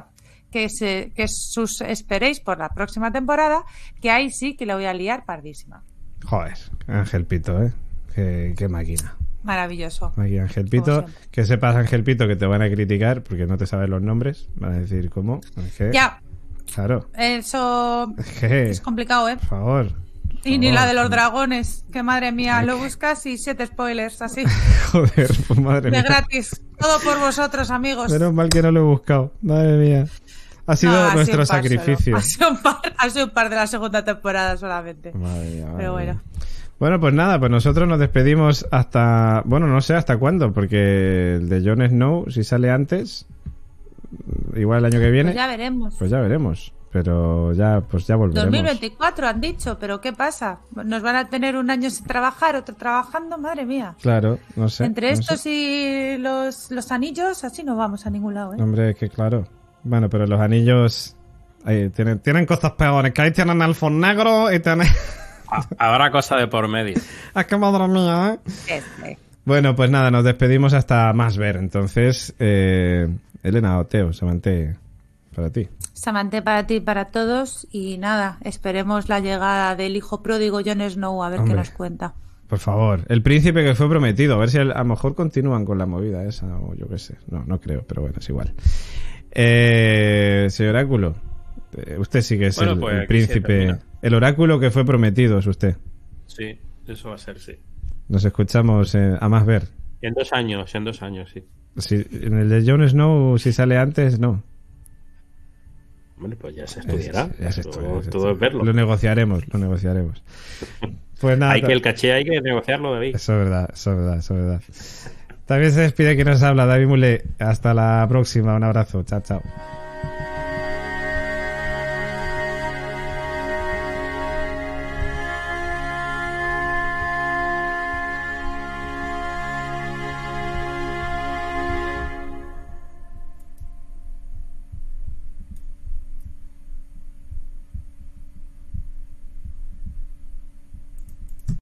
que, se, que sus esperéis por la próxima temporada, que ahí sí que le voy a liar pardísima. Joder, Ángel Pito, ¿eh? Qué, qué máquina. Maravilloso. Aquí, Ángel Pito. Que sepas, Ángel Pito, que te van a criticar porque no te sabes los nombres. Van a decir, ¿cómo? Es que, ya. Claro. Eso es, que, es complicado, ¿eh? Por favor. Y ni la de los dragones, que madre mía, lo buscas y siete spoilers, así. Joder, pues madre mía. De gratis. Todo por vosotros, amigos. Menos mal que no lo he buscado. Madre mía. Ha sido no, ha nuestro sido sacrificio. Ha sido, un par, ha sido un par de la segunda temporada solamente. Madre mía, madre Pero bueno. Mía. Bueno, pues nada, pues nosotros nos despedimos hasta... Bueno, no sé hasta cuándo, porque el de Jon Snow, si sale antes, igual el año que viene... Pues ya veremos. Pues ya veremos. Pero ya, pues ya volveremos. dos mil veinticuatro han dicho, pero ¿qué pasa? Nos van a tener un año sin trabajar, otro trabajando, madre mía. Claro, no sé. Entre no estos sé. y los, los anillos, así no vamos a ningún lado, ¿eh? Hombre, es que claro. Bueno, pero los anillos ahí, tienen, tienen cosas peores, que ahí tienen elfos negros y tienen... Habrá cosa de por medio. Es que madre mía, ¿eh? Este. Bueno, pues nada, nos despedimos hasta más ver. Entonces, eh, Elena, Oteo, Samantha, para ti. Samantha para ti y para todos. Y nada, esperemos la llegada del hijo pródigo Jon Snow, a ver Hombre, qué nos cuenta. Por favor, el príncipe que fue prometido. A ver si a lo mejor continúan con la movida esa, o yo qué sé. No, no creo, pero bueno, es igual. Eh, señor Oráculo, usted sí que es bueno, el, pues el príncipe. El oráculo que fue prometido es usted. Sí, eso va a ser, sí. Nos escuchamos eh, a más ver. En dos años, en dos años, sí. Si, en el de Jon Snow, si sale antes, no. Bueno, pues ya se estudiará. Es, ya se estudia, todo, se todo es verlo. Lo negociaremos, lo negociaremos. Pues nada. Hay que el caché, hay que negociarlo, David. Eso es verdad, eso es verdad, eso es verdad. También se despide quien nos habla, David Mulé. Hasta la próxima, un abrazo. Chao, chao.